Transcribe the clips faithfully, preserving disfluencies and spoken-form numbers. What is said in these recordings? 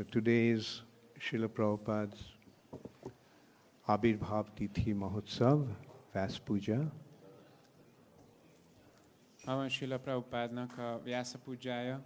So today is Srila Prabhupada's Abirbhav Tithi Mahotsav, Vyasa Puja. Ma van Srila Prabhupádnak a Vyasa Pujája.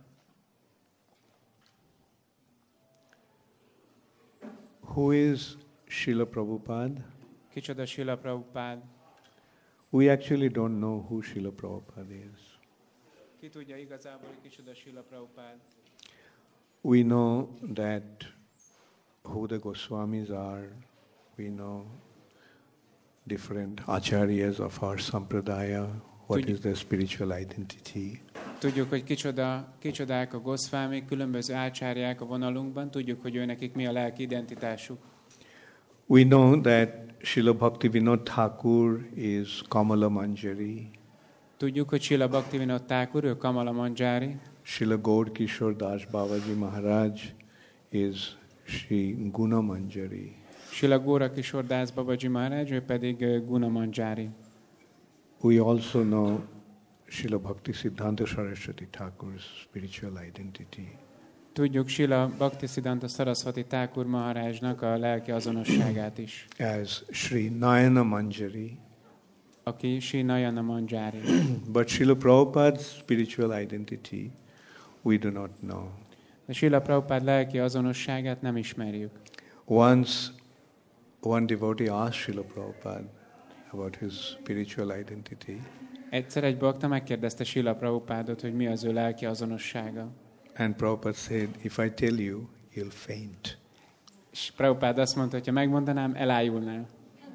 Who is Srila Prabhupada? Kicsoda Srila Prabhupád? We actually don't know who Srila Prabhupada is. Ki tudja igazából, hogy kicsoda Srila Prabhupád? We know that who the Goswamis are. We know different acharyas of our sampradaya. What Tudjuk. is their spiritual identity? Tudjuk, hogy kicsoda, kicsodák a Goswamik, különböző ácsárják a vonalunkban. Tudjuk, hogy ő nekik mi a lelki identitásuk. We know that Srila Bhaktivinoda Thakur is Kamala Manjari. Tudjuk, hogy Srila Bhaktivinoda Thakur, ő Kamala Manjari. Srila Gaur Kishore Das Babaji Maharaj is Shri Guna Manjari. Srila Gaur Kishore Das Babaji Maharaj, ő pedig Guna Manjari. We also know Srila Bhakti Siddhanta Saraswati Thakur's spiritual identity. Tudjuk Srila Bhaktisiddhanta Saraswati Thakur Maharajnak a lelki azonosságát is. As Shri Nayana Manjari. Aki Shri Nayana Manjari. But Srila Prabhupada's spiritual identity we do not know. De Srila Prabhupád lelki azonosságát nem ismerjük. Once one devotee asked Srila Prabhupada about his spiritual identity. Egyszer egy bakta megkérdezte Srila Prabhupádot, hogy mi az ő lelki azonossága. And Prabhupada said, if I tell you, you'll faint. És Prabhupád azt mondta, hogy ha megmondanám, elájulnál.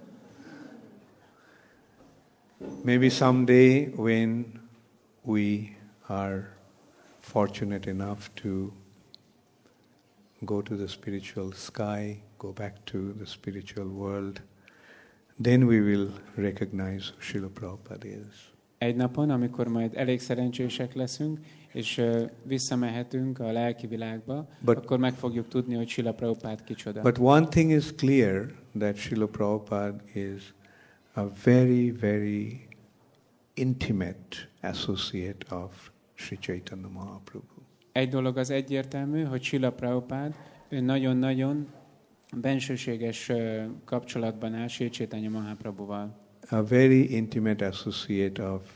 Maybe someday when we are fortunate enough to go to the spiritual sky, go back to the spiritual world, then we will recognize who Srila Prabhupada is. Egy napon, amikor majd elég szerencsések leszünk, és uh, visszamehetünk a lelki világba, but, akkor meg fogjuk tudni, hogy Srila Prabhupád kicsoda. But one thing is clear, that Srila Prabhupada is a very, very intimate associate of Sri Chaitanya Mahaprabhu. Egy dolog az egyértelmű, hogy Srila Prabhupád ő nagyon-nagyon bensőséges uh, kapcsolatban áll Sri Chaitanya Mahaprabhuval. A very intimate associate of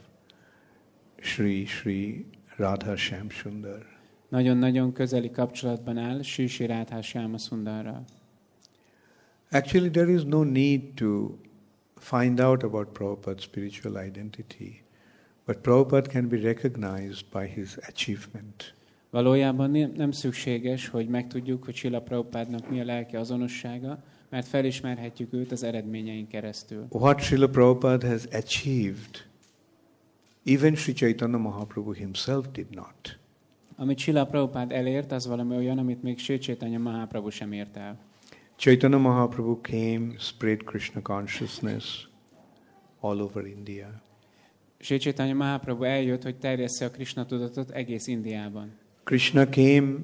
Sri Sri Radha Shyam Sundar. Nagyon-nagyon közeli kapcsolatban áll Sri Sri Radha Shyama Sundarral. Actually, there is no need to find out about Prabhupada's spiritual identity, but Prabhupada can be recognized by his achievement. Valójában nem szükséges, hogy megtudjuk, hogy Srila Prabhupádnak mi a lelki azonossága, mert felismerhetjük őt az eredményein keresztül. What Srila Prabhupada has achieved, even Sri Chaitanya Mahaprabhu himself did not. Amit Srila Prabhupád elért, az valami olyan, amit még Sri Chaitanya Mahaprabhu sem ért el. Chaitanya Mahaprabhu came, spread Krishna consciousness all over India. Sri Chaitanya Mahaprabhu eljött, hogy terjessze a Krishna tudatot egész Indiában. Krishna came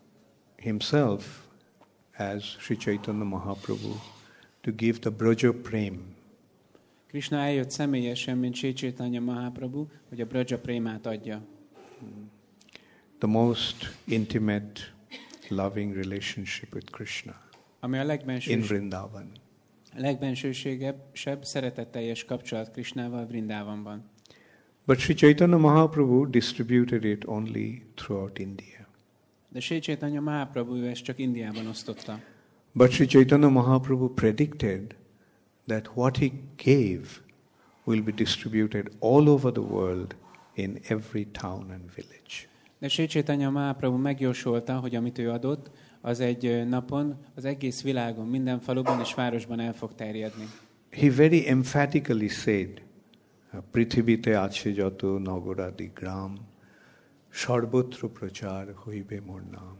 himself as Sri Chaitanya Mahaprabhu to give the Braja Prem. Krishna eljött személyesen, mint Sri Chaitanya Mahaprabhu, hogy a Braja Prémát adja. The most intimate, loving relationship with Krishna. Ami a legbensősebb, in Vrindavan. A legbensőségesebb, szeretetteljes kapcsolat Krishnával Vrindavanban. But Sri Chaitanya Mahaprabhu distributed it only throughout India. De Sri Chaitanya Mahaprabhu ezt csak Indiában osztotta. But Sri Chaitanya Mahaprabhu predicted that what he gave will be distributed all over the world in every town and village. De Sri Chaitanya Mahaprabhu megjósolta, hogy amit ő adott, az egy napon az egész világon, minden faluban és városban el fog terjedni. He very emphatically said, Prithivite ache jato nagoradi gram, sarbotra prachar hoibe mor naam.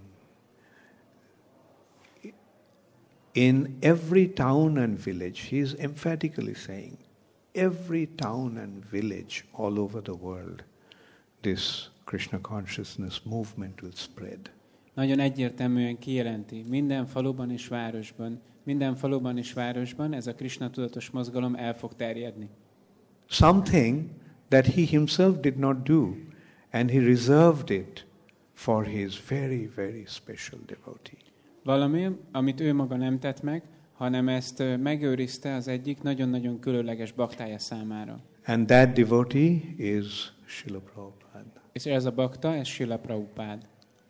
In every town and village, he is emphatically saying, every town and village all over the world, this Krishna consciousness movement will spread. Nagyon egyértelműen kijelenti, minden faluban és városban, minden faluban és városban ez a Krishna tudatos mozgalom el fog terjedni. Something that he himself did not do, and he reserved it for his very, very special devotee. Valami, amit ő maga nem tett meg, hanem ezt megőrizte az egyik nagyon-nagyon különleges baktája számára. And that devotee is Srila Prabhupada. És ez a bakta, ez Srila Prabhupada.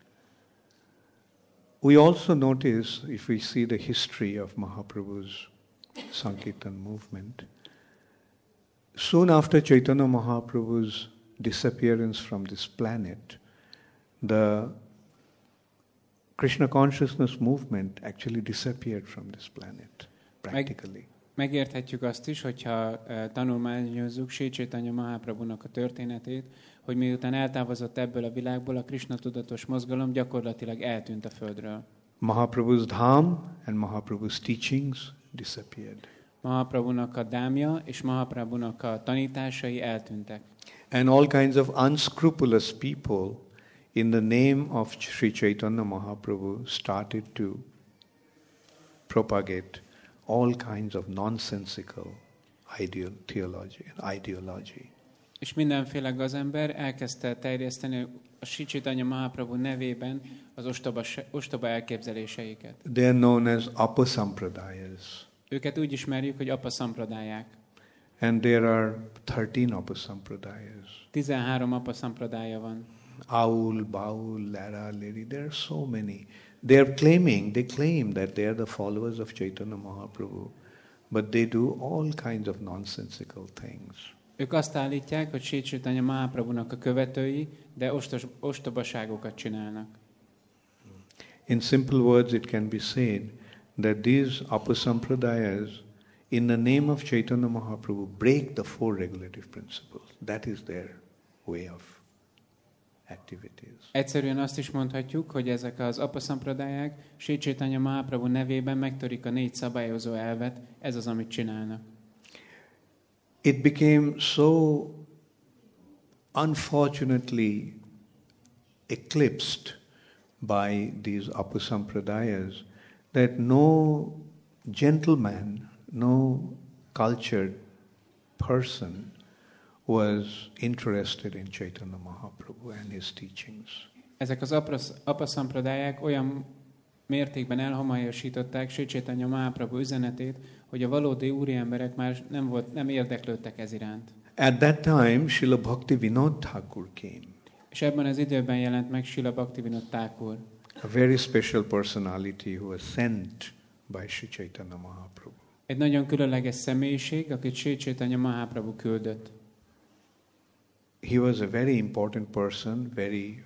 We also notice, if we see the history of Mahaprabhu's Sankirtan movement, soon after Chaitanya Mahaprabhu's disappearance from this planet, the Krishna consciousness movement actually disappeared from this planet, practically. Meg, megérthetjük azt is, hogyha uh, tanulmányozzuk Sri Chaitanya Mahaprabhunak a történetét, hogy miután eltávozott ebből a világból, a Krishna tudatos mozgalom gyakorlatilag eltűnt a földről. Mahaprabhu's dham and Mahaprabhu's teachings disappeared. Mahaprabhunak a dámja és Mahaprabhunak a tanításai eltűntek. And all kinds of unscrupulous people in the name of Sri Chaitanya Mahaprabhu started to propagate all kinds of nonsensical ideal theology and ideology. És mindenféle gazember elkezdte terjeszteni a Sri Chaitanya Mahaprabhu nevében az ostoba, ostoba elképzeléseiket. They are known as Apasampradayas. Őket úgy ismerjük, hogy apasampradáják. And there are thirteen Apasampradayas. tizenhárom apasampradája van. Aul, Baul, Lara, Lady, there are so many. They are claiming, they claim that they are the followers of Chaitanya Mahaprabhu, but they do all kinds of nonsensical things. Ők azt állítják, hogy Sri Chaitanya Mahaprabhunak a követői, de ostos, ostobaságokat csinálnak. In simple words, it can be said that these Apasampradayas, in the name of Chaitanya Mahaprabhu, break the four regulative principles. That is their way of activities. Egyszerűen azt is mondhatjuk, hogy ezek az apasampradáják Sri Chaitanya Mahaprabhu nevében megtörik a négy szabályozó elvet, ez az, amit csinálnak. It became so unfortunately eclipsed by these Apasampradayas that no gentleman, no cultured person was interested in Chaitanya Mahaprabhu and his teachings. Ezek az apasampradáják olyan mértékben elhomályosították Sri Chaitanya Mahaprabhu üzenetét, hogy a valódi úriemberek már nem, volt, nem érdeklődtek ez iránt. At that time, Srila Bhaktivinoda Thakur came. És ebben az időben jelent meg Srila Bhaktivinoda Thakur. A very special personality who was sent by Sri Chaitanya Mahaprabhu. Egy nagyon különleges személyiség, akit Sri Chaitanya Mahaprabhu küldött. He was a very important person, very,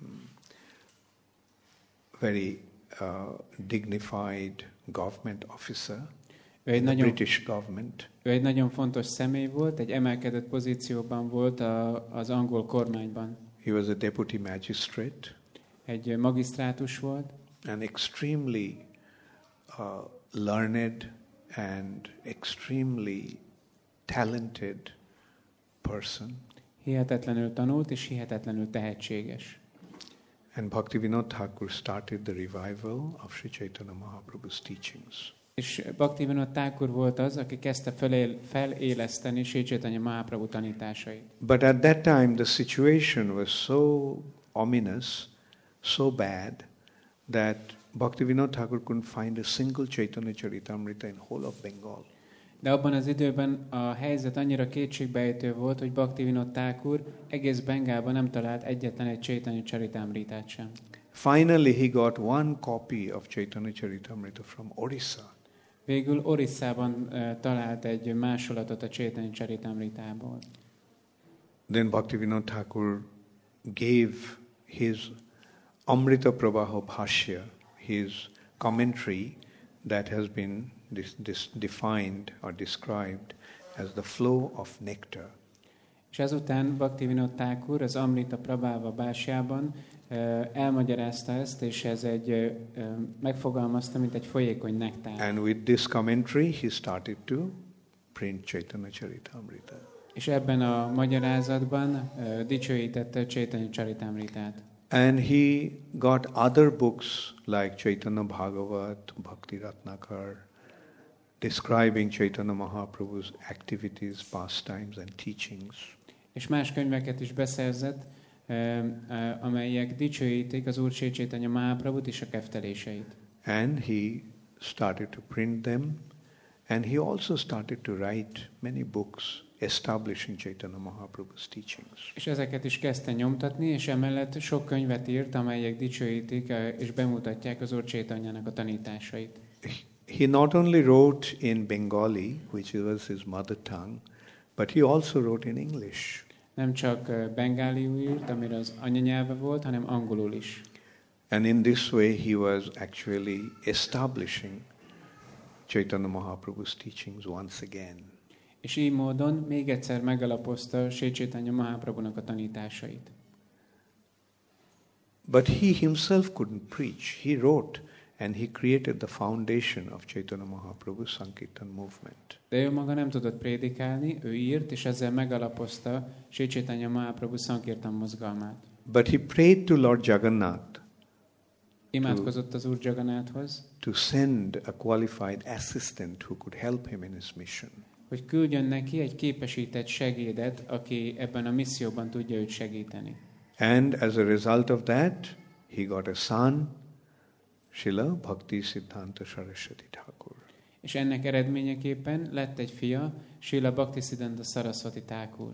very uh, dignified government officer Ő egy, in the nagyon, British government. ő egy nagyon fontos személy volt, egy emelkedett pozícióban volt a, az angol kormányban. He was a deputy magistrate. Egy magisztrátus volt. An extremely uh, learned and extremely talented person. Hihetetlenül tanult és hihetetlenül tehetséges. And Bhaktivinoda Thakur started the revival of Sri Chaitanya Mahaprabhu's teachings. És Bhaktivinoda Thakur volt az, aki kezdte felél, feléleszteni Sri Chaitanya Mahaprabhu tanításait. But at that time the situation was so ominous, so bad, that Bhaktivinoda Thakur couldn't find a single Chaitanya Charitamrita in whole of Bengal. De abban az időben a helyzet annyira kétségbejtő volt, hogy Bhaktivinoda Thakur egész Bengálban nem talált egyetlen egy Chaitanya Charitamritát sem. Finally he got one copy of Chaitanya Charitamrita from Orissa. Végül Orisszában uh, talált egy másolatot a Chaitanya Charitamritából. Then Bhaktivinoda Thakur gave his Amrita Pravaha Bhashya, his commentary that has been this, this defined or described as the flow of nectar. És ezután Bhaktivinoda Thakur az Amrita Prabhava Bhashyában uh, elmagyarázta ezt, és ez egy uh, megfogalmazta, mint egy folyékony nektár. And with this commentary he started to print Chaitanya Charitamrita. És ebben a magyarázatban uh, dicsőítette Chaitanya Charitamritát. And he got other books like Chaitanya Bhagavat, Bhakti Ratnakar, describing Chaitanya Mahaprabhu's activities, pastimes and teachings. És más könyveket is beszerzett, amelyek dicsőítik az Úr Sri Chaitanya Mahaprabhut és a kefteléseit. and he started to print them, and he also started to write many books establishing Chaitanya Mahaprabhu's teachings. És ezeket is kezdte nyomtatni, és emellett sok könyvet írt, amelyek dicsőítik és bemutatják az Úr Chaitanyának a tanításait. He not only wrote in Bengali, which was his mother tongue, but he also wrote in English. Nem csak bengáliul írt, amire az anyanyelve volt, hanem angolul is. And in this way he was actually establishing Chaitanya Mahaprabhu's teachings once again. És így módon még egyszer megalapozta Sri Chaitanya Mahaprabhunak a tanításait. But he himself couldn't preach. He wrote and he created the foundation of Chaitanya Mahaprabhu's Sankirtan movement. De ő maga nem tudott prédikálni, ő írt, és ezzel megalapozta Sri Chaitanya Mahaprabhu Sankirtan mozgalmát. But he prayed to Lord Jagannath Imádkozott az Úr Jagannathoz, to send a qualified assistant who could help him in his mission. hogy küldjön neki egy képesített segédet, aki ebben a misszióban tudja őt segíteni. And as a result of that, he got a son, Srila Bhaktisiddhanta Saraswati Thakur. És ennek eredményeképpen lett egy fia, Srila Bhaktisiddhanta Saraswati Thakur.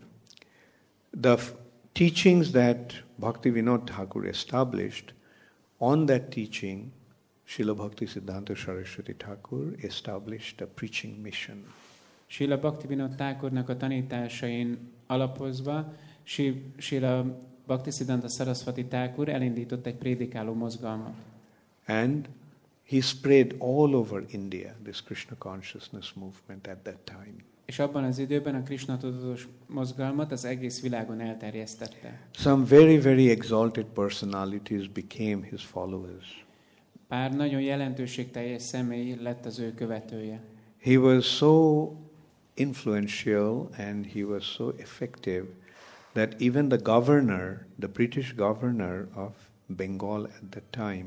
The f- teachings that Bhaktivinoda Thakur established, on that teaching, Srila Bhaktisiddhanta Saraswati Thakur established a preaching mission. Srila Bhaktivinoda Thakurnak a tanításain alapozva, Srila Bhaktisiddhanta Saraswati Thakur elindított egy prédikáló mozgalmat. And he spread all over India this Krishna consciousness movement at that time. És abban az időben a Krishna tudatos mozgalmat az egész világon elterjesztette. Some very, very exalted personalities became his followers. Pár nagyon jelentőségteljes személy lett az ő követője. He was so influential and he was so effective that even the governor, the British governor of Bengal at that time,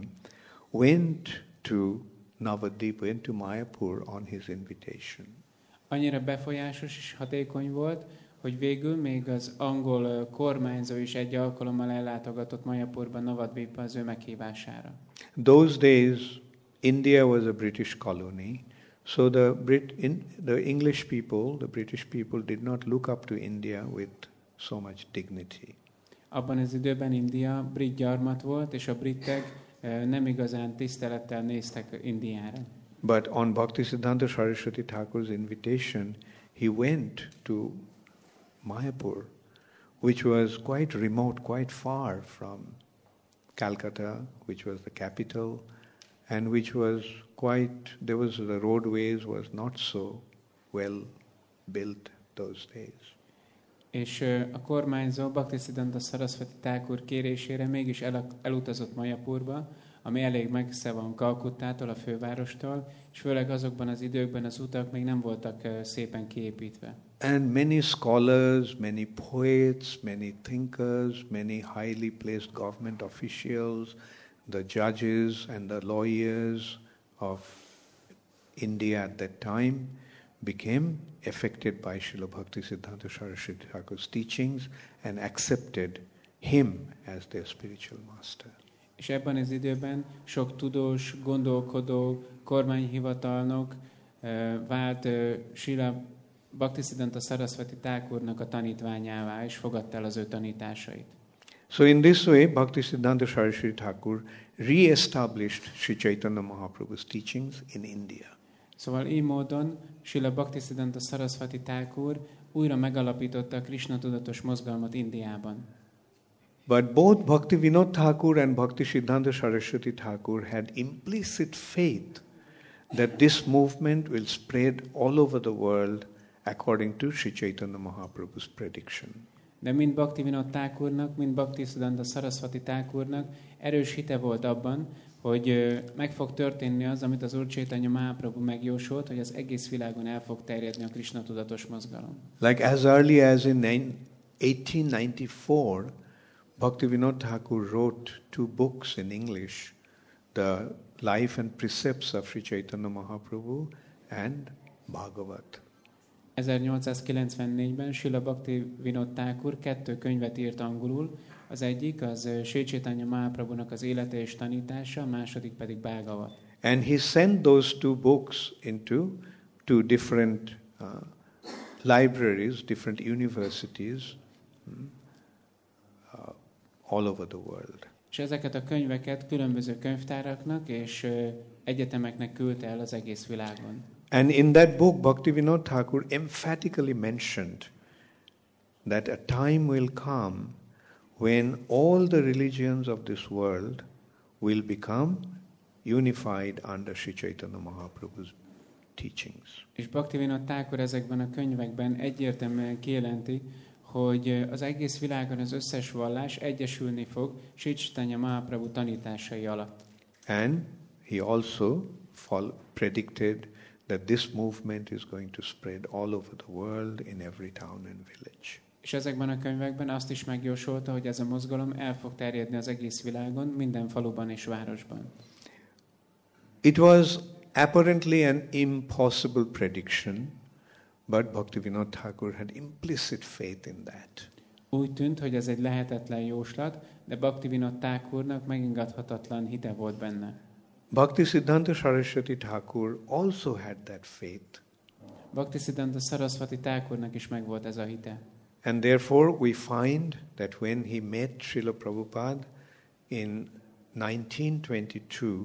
went to Navadvip, went to Mayapur on his invitation. Annyira befolyásos és hatékony volt, hogy végül még az angol kormányzó is egy alkalommal ellátogatott Mayapurban, Navadvipba az ő meghívására. Those days, India was a British colony, so the Brit, in, the English people, the British people did not look up to India with so much dignity. Abban az időben India brit gyarmat volt, és a britek nem igazán tisztelettel néztek Indiára. But on Bhaktisiddhanta Saraswati Thakur's invitation, he went to Mayapur, which was quite remote, quite far from Calcutta, which was the capital, and which was quite, there was, the roadways was not so well built those days. És a kormányzó Bhaktisiddhanta Saraswati Thakur kérésére mégis el, elutazott Mayapurba, ami elég messze van Kalkuttától, a fővárostól, és főleg azokban az időkben az utak még nem voltak szépen kiépítve. And many scholars, many poets, many thinkers, many highly placed government officials, the judges and the lawyers of India at that time became affected by Srila Bhaktisiddhanta Saraswati Thakur's teachings and accepted him as their spiritual master. És ebben az időben sok tudós, gondolkodó, kormányhivatalnok vált Srila Bhaktisiddhanta Saraswati Thakurnak a tanítványává, és fogadta el az ő tanításait. So in this way, Bhaktisiddhanta Saraswati Thakur re-established Sri Chaitanya Mahaprabhu's teachings in India. Szóval így módon Srila Bhaktisiddhanta Saraswati Thakur újra megalapította a Krishna tudatos mozgalmat Indiában. But both Bhaktivinoda Thakur and Bhaktisiddhanta Saraswati Thakur had implicit faith that this movement will spread all over the world according to Sri Chaitanya Mahaprabhu's prediction. De mind Bhaktivinoda Thakurnak, mind Bhaktisiddhanta Saraswati Thakurnak erős hite volt abban, hogy meg fog történni az, amit az Úr Chaitanya Mahaprabhu megjósolt, hogy az egész világon el fog terjedni a Krishna tudatos mozgalom. Like as early as in eighteen ninety-four, Bhaktivinoda Thakur wrote two books in English, The Life and Precepts of Sri Chaitanya Mahaprabhu and Bhagavat. ezernyolcszázkilencvennégyben Srila Bhaktivinoda Thakur kettő könyvet írt angolul, az egyik az Sri Chaitanya Mahaprabhunak az élete és tanítása, a második pedig Bhagavat. And he sent those two books into two different uh, libraries, different universities hmm, uh, all over the world. És ezeket a könyveket különböző könyvtáraknak és uh, egyetemeknek küldte el az egész világon. And in that book, Bhaktivinoda Thakur emphatically mentioned that a time will come when all the religions of this world will become unified under Sri Chaitanya Mahaprabhu's teachings. És Bhaktivinoda Thakur ezekben a könyvekben egyértelműen kijelenti, hogy az egész világon az összes vallás egyesülni fog Sri Chaitanya Mahaprabhu tanításai alatt. And he also predicted that this movement is going to spread all over the world in every town and village. És ezekben a könyvekben azt is megjósolta, hogy ez a mozgalom el fog terjedni az egész világon, minden faluban és városban. It was apparently an impossible prediction, but Bhaktivinoda Thakur had implicit faith in that. Úgy tűnt, hogy ez egy lehetetlen jóslat, de Bhaktivinoda Thakurnak megingathatatlan hite volt benne. Bhaktisiddhanta Saraswati Thakur also had that faith. Bhaktisiddhanta Saraswati Thakurnak is megvolt ez a hite. And therefore we find that when he met Srila Prabhupada in nineteen twenty-two,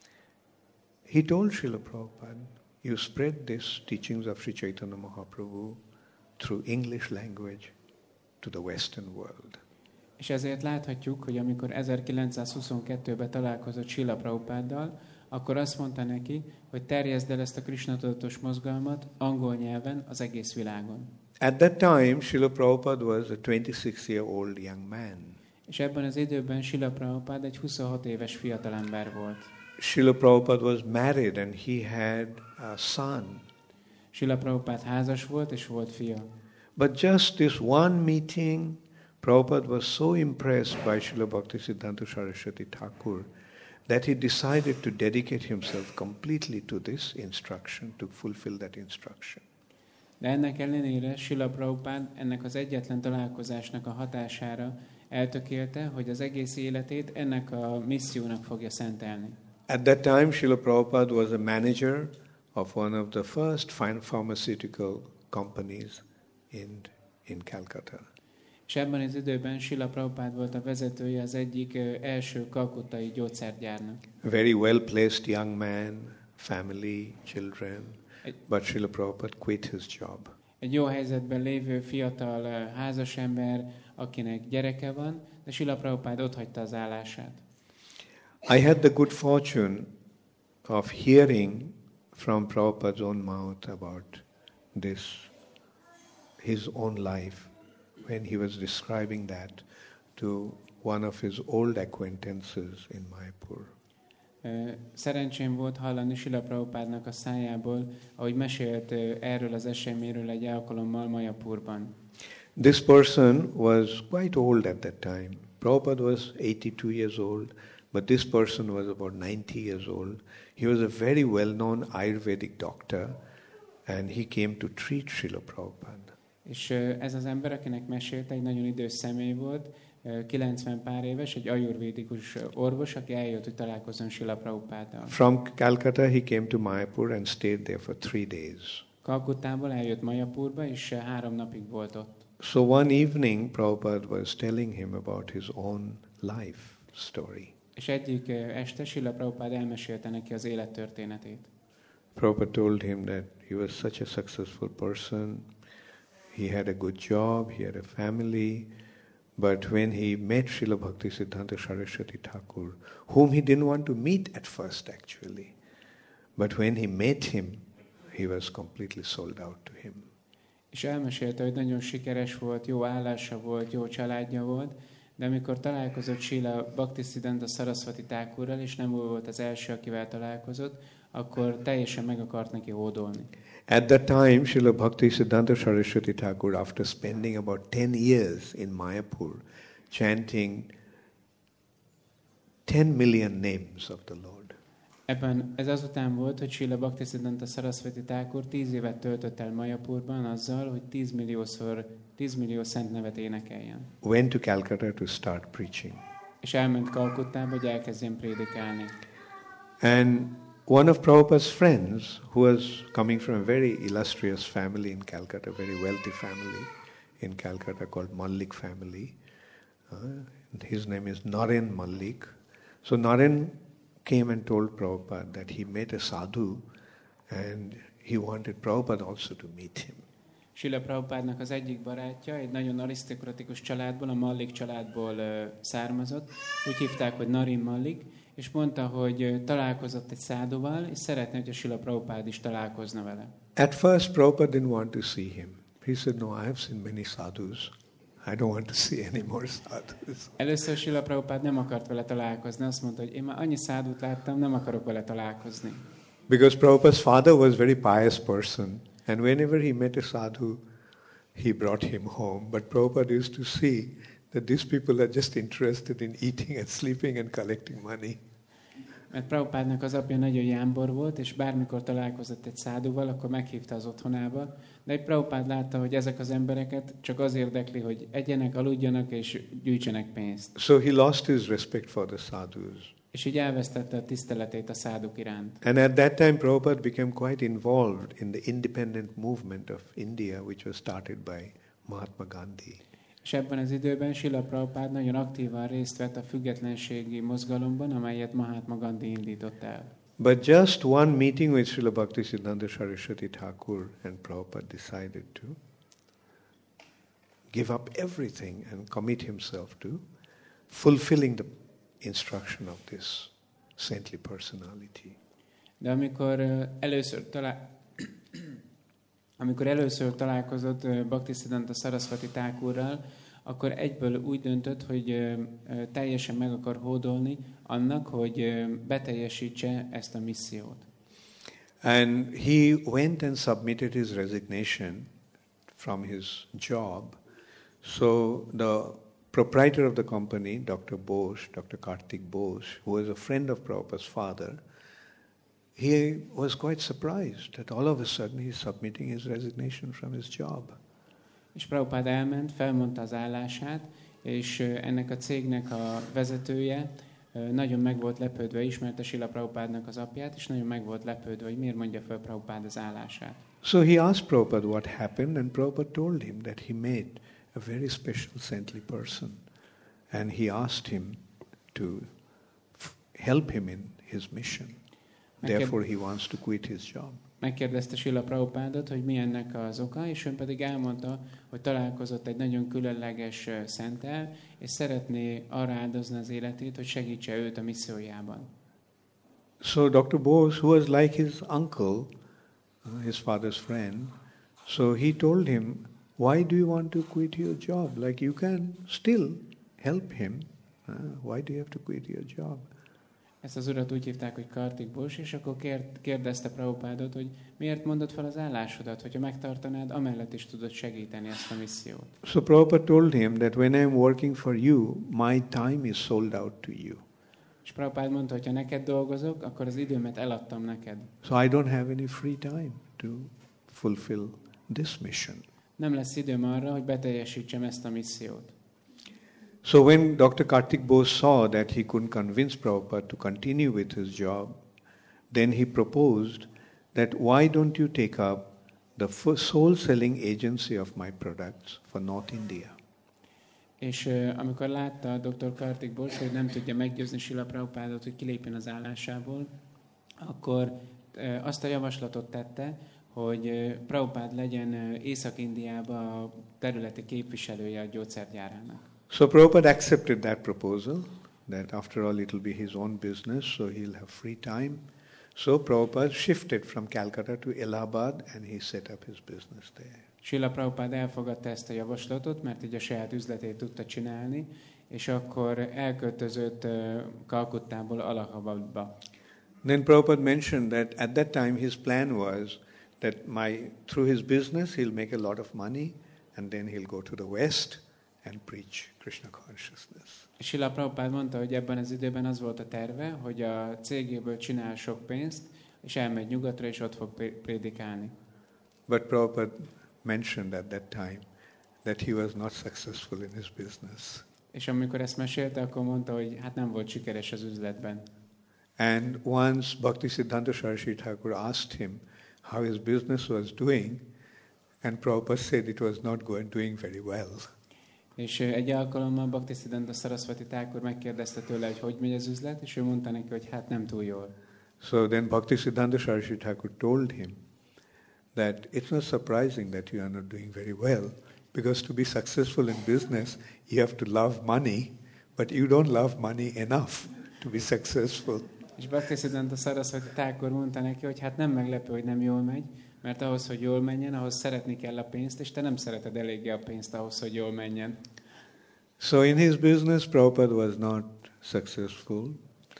he told Srila Prabhupada, you spread these teachings of Sri Chaitanya Mahaprabhu through English language to the Western world. És ezért láthatjuk, hogy amikor ezerkilencszázhuszonkettőben találkozott Srila Prabhupáddal, akkor azt mondta neki, hogy terjeszd el ezt a Krishna tudatos mozgalmat angol nyelven az egész világon. At that time, Srila Prabhupada was a twenty-six-year-old young man. És ebben az időben Srila Prabhupada egy huszonhat éves fiatalember volt. Srila Prabhupada was married and he had a son. Srila Prabhupada házas volt és volt fia. But just this one meeting, Prabhupada was so impressed by Srila Bhaktisiddhanta Saraswati Thakur that he decided to dedicate himself completely to this instruction, to fulfill that instruction. De ennek ellenére Srila Prabhupada ennek az egyetlen találkozásnak a hatására eltökélte, hogy az egész életét ennek a missziónak fogja szentelni. At that time, Srila Prabhupada was a manager of one of the first pharmaceutical companies in, in Calcutta. És ebben az időben Srila Prabhupada volt a vezetője az egyik első kalkuttai gyógyszergyárnak. A very well-placed young man, family, children, but Srila Prabhupada quit his job. Egy jó helyzetben lévő fiatal házas ember, akinek gyereke van, de Srila Prabhupada otthagyta az állását. I had the good fortune of hearing from Prabhupada's own mouth about this, his own life, when he was describing that to one of his old acquaintances in Mayapur. Szerencsém volt hallani Srila Prabhupádnak a szájából, ahogy mesélt erről az eseményről egy alkalommal Mayapurban. This person was quite old at that time. Prabhupada was eighty-two years old, but this person was about ninety years old. He was a very well-known Ayurvedic doctor, and he came to treat Srila Prabhupada. És ez az ember, akinek mesélte, egy nagyon idős személy volt, kilencven pár éves, egy ajurvédikus orvos, aki eljött, hogy találkozzon Srila Prabhupáddal. From Calcutta he came to Mayapur and stayed there for three days. Kalkuttából eljött Mayapurba, és három napig volt ott. So one evening Prabhupada was telling him about his own life story. És egyik este Srila Prabhupada elmesélte neki az élettörténetét. Prabhupada told him that he was such a successful person. He had a good job, he had a family, but when he met Srila Bhaktisiddhanta Saraswati Thakur, whom he didn't want to meet at first actually, but when he met him, he was completely sold out to him. És elmesélte, hogy nagyon sikeres volt, jó állása volt, jó családja volt, de amikor találkozott Srila Bhaktisiddhanta Saraswati Thakurral, és nem volt az első, akivel találkozott, akkor teljesen meg akart neki hódolni. At that time, Srila Bhaktisiddhanta Saraswati Thakur, after spending about ten years in Mayapur, chanting ten million names of the Lord. Ebben ez azután volt, hogy Srila Bhaktisiddhanta Sarasvati Thakur tíz évet töltött el Mayapurban azzal, hogy tíz milliószor, tíz millió szent nevet énekeljen. Went to Calcutta to start preaching. És elment Kalkuttába, hogy elkezdjen prédikálni. And one of Prabhupada's friends, who was coming from a very illustrious family in Calcutta, a very wealthy family in Calcutta called Mallik family, uh, his name is Naren Mallik. So Naren came and told Prabhupada that he met a sadhu and he wanted Prabhupada also to meet him. Srila Prabhupádnak az egyik barátja egy nagyon arisztokratikus családból, a Mallik családból uh, származott. Úgy hívták, hogy Narin Mallik, és mondta, hogy uh, találkozott egy szádhuval, és szeretne, hogy a Srila Prabhupád is találkozna vele. At first Prabhupada didn't want to see him. He said, no, I have seen many sadhus. I don't want to see any more sadhus. Először Srila Prabhupád nem akart vele találkozni, azt mondta, hogy én már annyi szádhut láttam, nem akarok vele találkozni. Because Prabhupada's father was a very pious person, and whenever he met a sadhu, he brought him home. But Prabhupada used to see that these people are just interested in eating and sleeping and collecting money. Mert Prabhupádnak az apja nagyon jámbor volt, és bármikor találkozott egy szádhuval, akkor meghívta az otthonába. De egy Prabhupád látta, hogy ezek az embereket csak az érdekli, hogy egyenek, aludjanak és gyűjtsenek pénzt. So he lost his respect for the sadhus. És így elvesztette a tiszteletét a szádhuk iránt. And at that time Prabhupada became quite involved in the independent movement of India, which was started by Mahatma Gandhi. És ebben az időben Srila Prabhupád nagyon aktívan részt vett a függetlenségi mozgalomban, amelyet Mahatma Gandhi indított el. But just one meeting with Srila Bhaktisiddhanta Saraswati Thakur and Prabhupada decided to give up everything and commit himself to fulfilling the instruction of this saintly personality. De amikor uh, először talál... Amikor először találkozott uh, Bhaktisiddhanta Saraswati Thakurral, akkor egyből úgy döntött, hogy uh, uh, teljesen meg akar hódolni annak, hogy uh, beteljesítse ezt a missziót. And he went and submitted his resignation from his job. So the proprietor of the company, Doctor Bose, Doctor Karthik Bose, who was a friend of Prabhupada's father, he was quite surprised that all of a sudden he's submitting his resignation from his job. És Prabhupád elment, felmondta az állását, és ennek a cégnek a vezetője nagyon meg volt lepődve, ismerte Srila Prabhupádnak az apját, és nagyon meg volt lepődve, hogy miért mondja fel Prabhupád az állását. So he asked Prabhupada what happened, and Prabhupada told him that he met a very special saintly person, and he asked him to f- help him in his mission. Therefore he wants to quit his job. Megkérdezte Srila Prabhupádot, hogy mi ennek az oka, és ön pedig elmondta, hogy találkozott egy nagyon különleges szenttel, és szeretné arra áldozni az életét, hogy segítse őt a missziójában. So Doctor Bose, who was like his uncle, uh, his father's friend, so he told him, why do you want to quit your job? Like you can still help him. Uh, why do you have to quit your job? Ezt az urat úgy hívták, hogy Karthik Bose, és akkor kérdezte Prabhupádot, hogy miért mondod fel az állásodat, hogyha megtartanád, amellett is tudod segíteni ezt a missziót. So Prabhupada told him that when I am working for you, my time is sold out to you. És Prabhupád mondta, hogy ha neked dolgozok, akkor az időmet eladtam neked. So I don't have any free time to fulfill this mission. Nem lesz időm arra, hogy beteljesítsem ezt a missziót. So when Doctor Karthik Bose saw that he couldn't convince Prabhupada to continue with his job, then he proposed that why don't you take up the soul-selling agency of my products for North India? És uh, amikor látta a doktor Karthik Bose, hogy nem tudja meggyőzni Srila Prabhupádot, hogy kilépjen az állásából, akkor uh, azt a javaslatot tette, hogy uh, Prabhupád legyen uh, Észak-Indiában a területi képviselője a gyógyszergyárának. So Prabhupada accepted that proposal, that after all it will be his own business, so he'll have free time. So Prabhupada shifted from Calcutta to Allahabad and he set up his business there. Srila Prabhupád elfogadta ezt a javaslatot, mert így a saját üzletét tudta csinálni, és akkor elköltözött uh, Kalkuttából Allahabadba. Then Prabhupada mentioned that at that time his plan was that my through his business he'll make a lot of money and then he'll go to the West and preach Krishna consciousness. Srila Prabhupád mondta, hogy ebben az időben az volt a terve, hogy a cégéből csinál sok pénzt, és elmegy nyugatra, és ott fog prédikálni. But Prabhupada mentioned at that time that he was not successful in his business. És amikor ezt mesélte, akkor mondta, hogy hát nem volt sikeres az üzletben. And once Bhaktisiddhanta Saraswati Thakur asked him how his business was doing, and Prabhupada said it was not going, doing very well. És egy alkalommal Bhaktisiddhanta Saraswati Thakur megkérdezte tőle, hogy hogy megy az üzlet, és ő mondta neki, hogy hát nem túl jól. So then Bhaktisiddhanta Saraswati Thakur told him that it's not surprising that you are not doing very well, because to be successful in business, you have to love money, but you don't love money enough to be successful. És Bhaktisiddhanta Saraswati Thakur mondta neki, hogy hát nem meglepő, hogy nem jól megy, mert ahhoz, hogy jól menjen, ahhoz szeretni kell a pénzt, és te nem szereted eléggé a pénzt ahhoz, hogy jól menjen. So in his business, Prabhupada was not successful,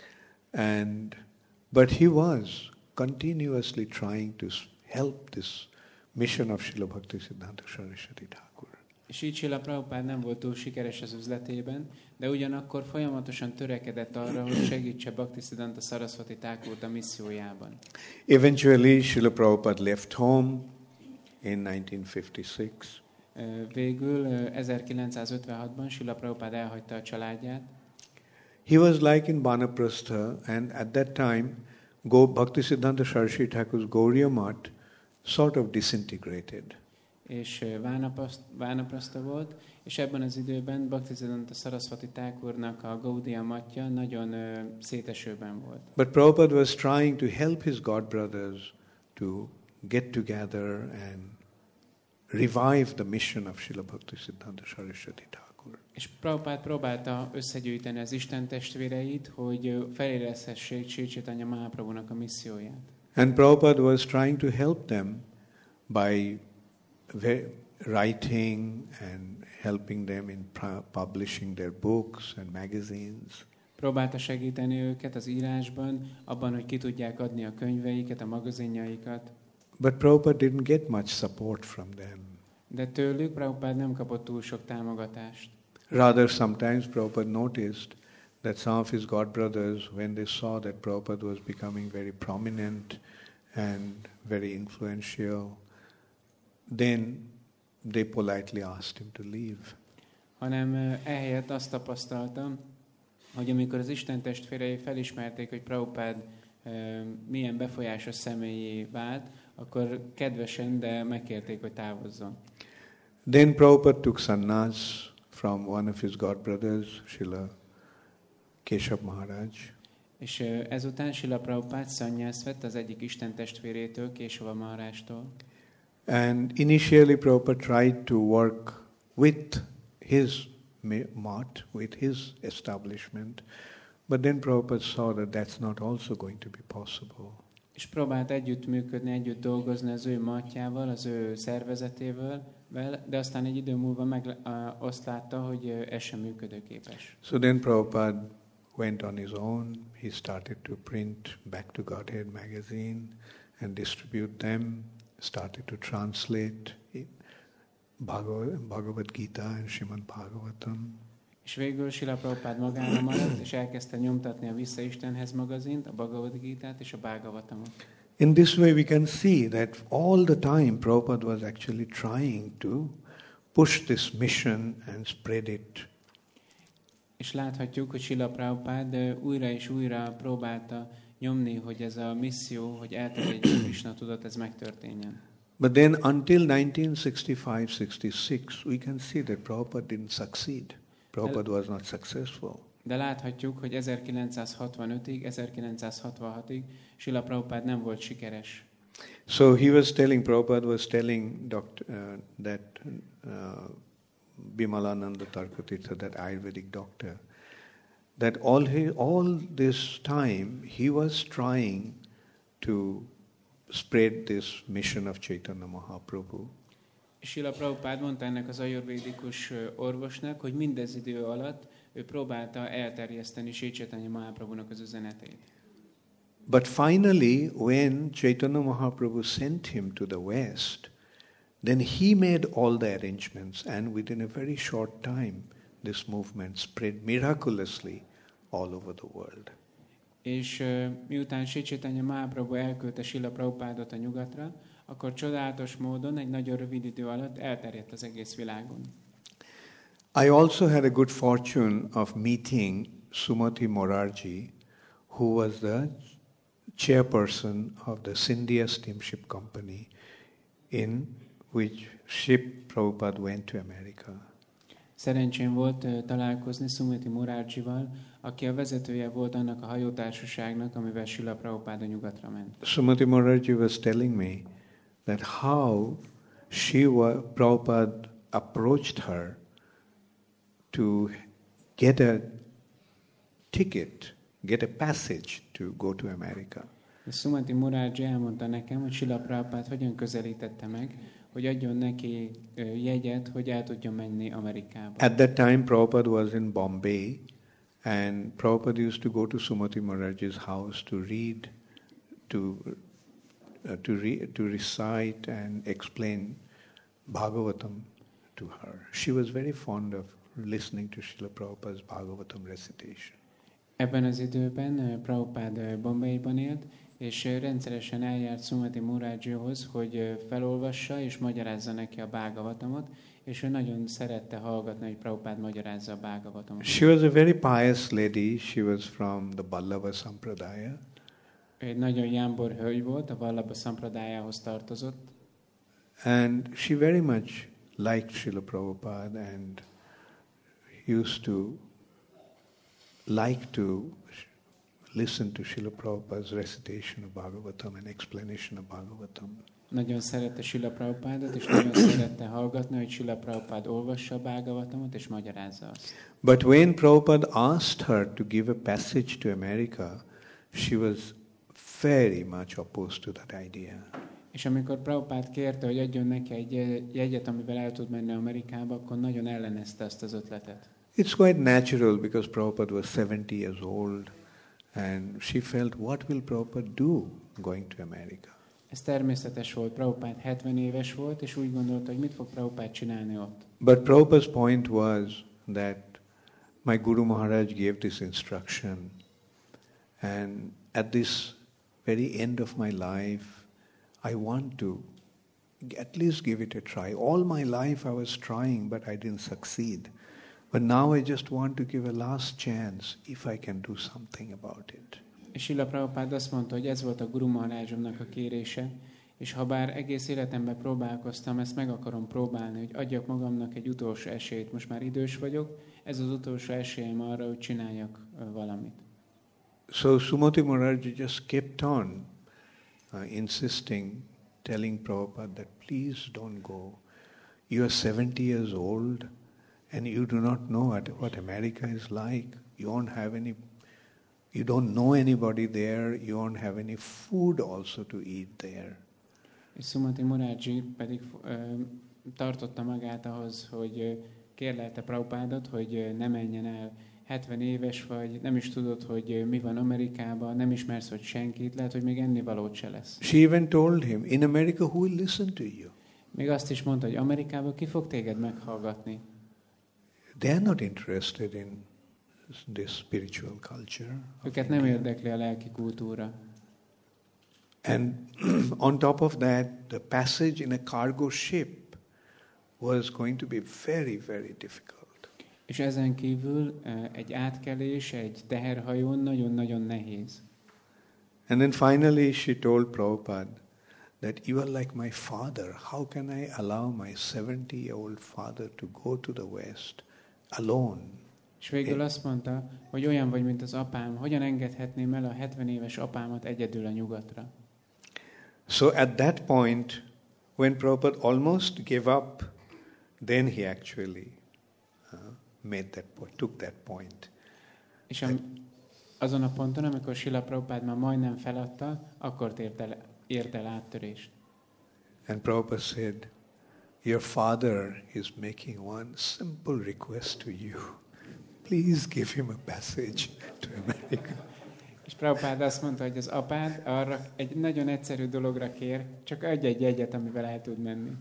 and but he was continuously trying to help this mission of Srila Bhaktisiddhanta Saraswati Thakur. És így Srila Prabhupád nem volt túl sikeres az üzletében, de ugyanakkor folyamatosan törekedett arra, hogy segítse Bhaktisiddhanta Saraswati Thakurt a missziójában. Eventually, Srila Prabhupada left home in nineteen fifty-six. Végül ezerkilencszázötvenhatban Srila Prabhupád elhagyta a családját. He was like in Banaprastha, and at that time, Go Bhaktisiddhanta Saraswati Thakur's Gauriya Math sort of disintegrated. És Vánapraszta volt, és ebben az időben Bhaktisiddhanta Saraswati Thakurnak a Gaudiya Matja nagyon uh, szétesőben volt. But Prabhupada was trying to help his god brothers to get together and revive the mission of Srila Bhaktisiddhanta Saraswati Thakur. És Prabhupád próbálta összegyűjteni az Isten testvéreit, hogy feléleszhessék Sri Chaitanya Mahaprabhunak a misszióját. And Prabhupada was trying to help them by writing and helping them in publishing their books and magazines. Próbálta segíteni őket az írásban, abban, hogy ki tudják adni a könyveiket, a magazinjaikat. But Prabhupada didn't get much support from them. De tőlük Prabhupád nem kapott túl sok támogatást. Rather, sometimes Prabhupada noticed that some of his god brothers, when they saw that Prabhupada was becoming very prominent and very influential, then they politely asked him to leave. Hanem ehelyett azt tapasztaltam, hogy amikor az Isten testvérei felismerték, hogy Prabhupád e, milyen befolyásos személyé vált, akkor kedvesen, de megkérték, hogy távozzon. Then Prabhupada took sannyas from one of his god brothers, Srila Keshav Maharaj. És e, ezután Srila Prabhupád sannyászt vett az egyik Isten testvérétől, Késava Maharajtól. And initially Prabhupada tried to work with his math, with his establishment, but then Prabhupada saw that that's not also going to be possible. És próbált együtt működni, együtt dolgozni az ő matjával, az ő szervezetével, de aztán egy idő múlva meg uh, azt látta, hogy ez sem működőképes. So then Prabhupada went on his own. He started to print Back to Godhead magazine and distribute them, started to translate Bhagavad, Bhagavad Gita and Srimad Bhagavatam. És végül Srila Prabhupád magára maradt, és elkezdte nyomtatni a Vissza Istenhez magazint, a Bhagavad Gitát és a Bhagavatamot. In this way we can see that all the time Prabhupada was actually trying to push this mission and spread it. És láthatjuk, hogy Srila Prabhupád újra és újra próbálta nyomni, hogy ez a misszió, hogy elterjedjen Krishna tudat, ez megtörténjen. But then until nineteen sixty-five sixty-six we can see that Prabhupada didn't succeed. Prabhupada was not successful. De láthatjuk, hogy ezerkilencszázhatvanötig, ezerkilencszázhatvanhatig Srila Prabhupád nem volt sikeres. So he was telling, Prabhupada was telling doctor, uh, that uh, Bimalananda Tarkatirtha, that Ayurvedic doctor, that all he, all this time he was trying to spread this mission of Chaitanya Mahaprabhu. Srila Prabhupád mondta ennek az ajurvédikus orvosnak, hogy mindez idő alatt ő próbálta elterjeszteni Sri Chaitanya Mahaprabhunak az üzenetét. But finally, when Chaitanya Mahaprabhu sent him to the West, Then he made all the arrangements, and within a very short time, this movement spread miraculously all over the world. És uh, miután Sri Chaitanya Mahaprabhu elküldte Srila Prabhupádot a nyugatra, akkor csodálatos módon egy nagyon rövid idő alatt elterjedt az egész világon. I also had a good fortune of meeting Sumati Morarji, who was the chairperson of the Scindia Steamship Company, in which ship Prabhupada went to America. Szerencsém volt uh, találkozni Sumati Morarjival, aki a vezetője volt annak a hajótársaságnak, amivel Srila Prabhupáda nyugatra ment. Sumati Morarji was telling me that how she was, Prabhupada approached her to get a ticket, get a passage to go to America. Sumati Morarji elmondta nekem, hogy Srila Prabhupád hogyan közelítette meg, hogy adjon neki uh, jegyet, hogy el tudjon menni Amerikába. At that time, Prabhupada was in Bombay, and Prabhupada used to go to Sumati Morarji's house to read, to uh, to re- to recite and explain Bhagavatam to her. She was very fond of listening to Srila Prabhupada's Bhagavatam recitation. Ebben az időben uh, Prabhupád uh, Bombayban élt, és uh, rendszeresen eljárt Sumati Morarjihoz, hogy uh, felolvassa és magyarázza neki a Bhagavatamot, és ő nagyon szerette hallgatni, hogy Prabhupád magyarázza a Bhagavatamot. She was a very pious lady. She was from the Ballava Sampradaya. Egy nagyon jámbor hölgy volt, a Vallabha Sampradájához tartozott. And she very much liked Srila Prabhupada and used to like to listen to Srila Prabhupada's recitation of Bhagavatam and explanation of Bhagavatam. Nagyon szerette Srila Prabhupádot, és nagyon szerette hallgatni, hogy Srila Prabhupád olvassa a Bhagavatamot, és magyarázza azt. But when Prabhupada asked her to give a passage to America, she was very much opposed to that idea. És amikor Prabhupád kérte, hogy adjon neki egy jegyet, amivel el tud menni Amerikába, akkor nagyon ellenezte ezt az ötletet. It's quite natural because Prabhupada was seventy years old and she felt, what will Prabhupada do going to America? Ez természetes volt, Prabhupád hetven éves volt, és úgy gondolta, hogy mit fog Prabhupád csinálni ott. But Prabhupada's point was that my Guru Maharaj gave this instruction, and at this very end of my life, I want to at least give it a try. All my life I was trying, but I didn't succeed. But now I just want to give a last chance if I can do something about it. És Srila Prabhupád azt mondta, hogy ez volt a Guru Maharajomnak a kérése, és ha bár egész életemben próbálkoztam, ezt meg akarom próbálni, hogy adjak magamnak egy utolsó esélyt. Most már idős vagyok, ez az utolsó esélyem arra, hogy csináljak valamit. So Sumati Morarji just kept on uh, insisting, telling Prabhupada that please don't go. You are seventy years old and you do not know what, what America is like. You don't have any, you don't know anybody there. You don't have any food also to eat there. És Sumati Morarji pedig uh, tartotta magát ahhoz, hogy uh, kérlelte Prabhupádot, hogy uh, ne menjen el. hetven éves vagy, nem is tudod, hogy uh, mi van Amerikában, nem ismersz, hogy senkit, lehet, hogy még ennivalót se lesz. She even told him, in America who will listen to you? Még azt is mondta, hogy Amerikában ki fog téged meghallgatni? They are not interested in this spiritual culture. Őket nem érdekli a lelki kultúra. And on top of that, the passage in a cargo ship was going to be very, very difficult. És ezen kívül egy átkelés, egy teherhajón nagyon-nagyon nehéz. And then finally she told Prabhupada that you are like my father. How can I allow my seventy-year-old father to go to the West alone? És végül azt mondta, hogy olyan vagy, mint az apám. Hogyan engedhetném el a hetven éves apámat egyedül a nyugatra? So at that point, when Prabhupada almost gave up, then he actually uh, made that point, took that point. És am, azon a ponton, amikor Srila Prabhupád már majdnem feladta, akkor ért el, ért el áttörést. And Prabhupada said, your father is making one simple request to you. Please give him a passage to America. És Prabhupád azt mondta, hogy az apád arra egy nagyon egyszerű dologra kér, csak adj egy jegyet, amivel el tud menni.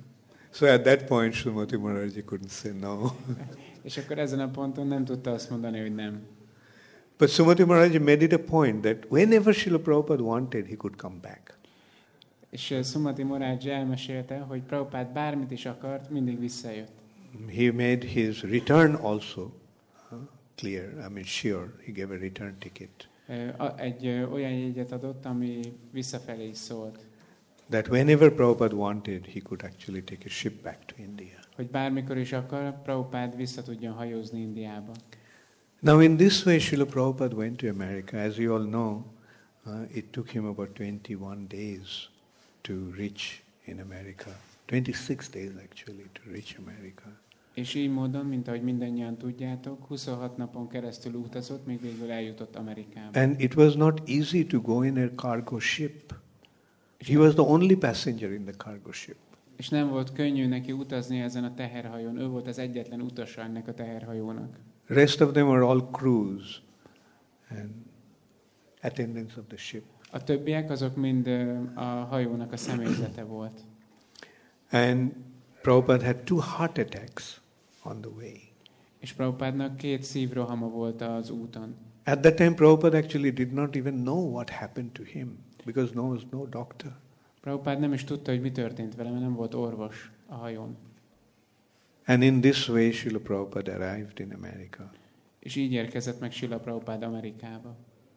So at that point, Srimati Maharaj couldn't say no. És akkor ezen a ponton nem tudta azt mondani, hogy nem. But Srimati Maharaj made it a point that whenever Srila Prabhupada wanted, he could come back. És uh, Srimati Maharaj elmesélte, hogy Prabhupád bármit is akart, mindig visszajött. He made his return also uh, clear, I mean sure, he gave a return ticket. Uh, egy uh, olyan jegyet adott, ami visszafelé is szólt. That whenever Prabhupada wanted, he could actually take a ship back to India. Hogy bármikor is akar, Prabhupád vissza tudjon hajózni Indiába. Now in this way, Srila Prabhupada went to America. As you all know, uh, it took him about twenty-one days to reach in America. twenty-six days actually to reach America. És így módon, mint ahogy mindannyian tudjátok, huszonhat napon keresztül utazott, még végül eljutott Amerikába. And it was not easy to go in a cargo ship. He was the only passenger in the cargo ship. És nem volt könnyű neki utazni ezen a teherhajón. Ő volt az egyetlen utasa ennek a teherhajónak. Rest of them were all crews and attendants of the ship. A többiek azok mind a hajónak a személyzete volt. And Prabhupada had two heart attacks on the way. És Prabhupádnak két szívrohama volt az úton. At that time, Prabhupada actually did not even know what happened to him because there was no doctor. Prabhupád nem is tudta, hogy mi történt vele, mert nem volt orvos a hajón. And in this way, Srila Prabhupada arrived in America. És így érkezett meg Srila Prabhupád Amerikába.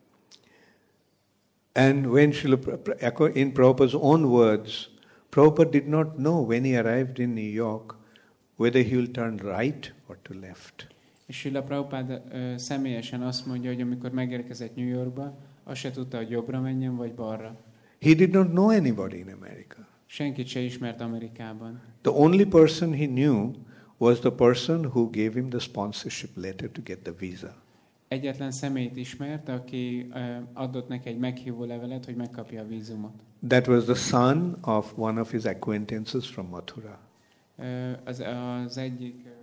And when Srila Prabhupada, in Prabhupada's own words, Prabhupada did not know when he arrived in New York whether he will turn right or to left. És Srila Prabhupád uh, személyesen azt mondja, hogy amikor megérkezett New Yorkba, azt se tudta, hogy jobbra menjen vagy balra. He did not know anybody in America. Senkit se ismert Amerikában. The only person he knew was the person who gave him the sponsorship letter to get the visa. Egyetlen személyt ismert, aki uh, adott neki egy meghívó levelet, hogy megkapja a vízumot. That was the son of one of his acquaintances from Mathura. Uh, az, az egyik uh,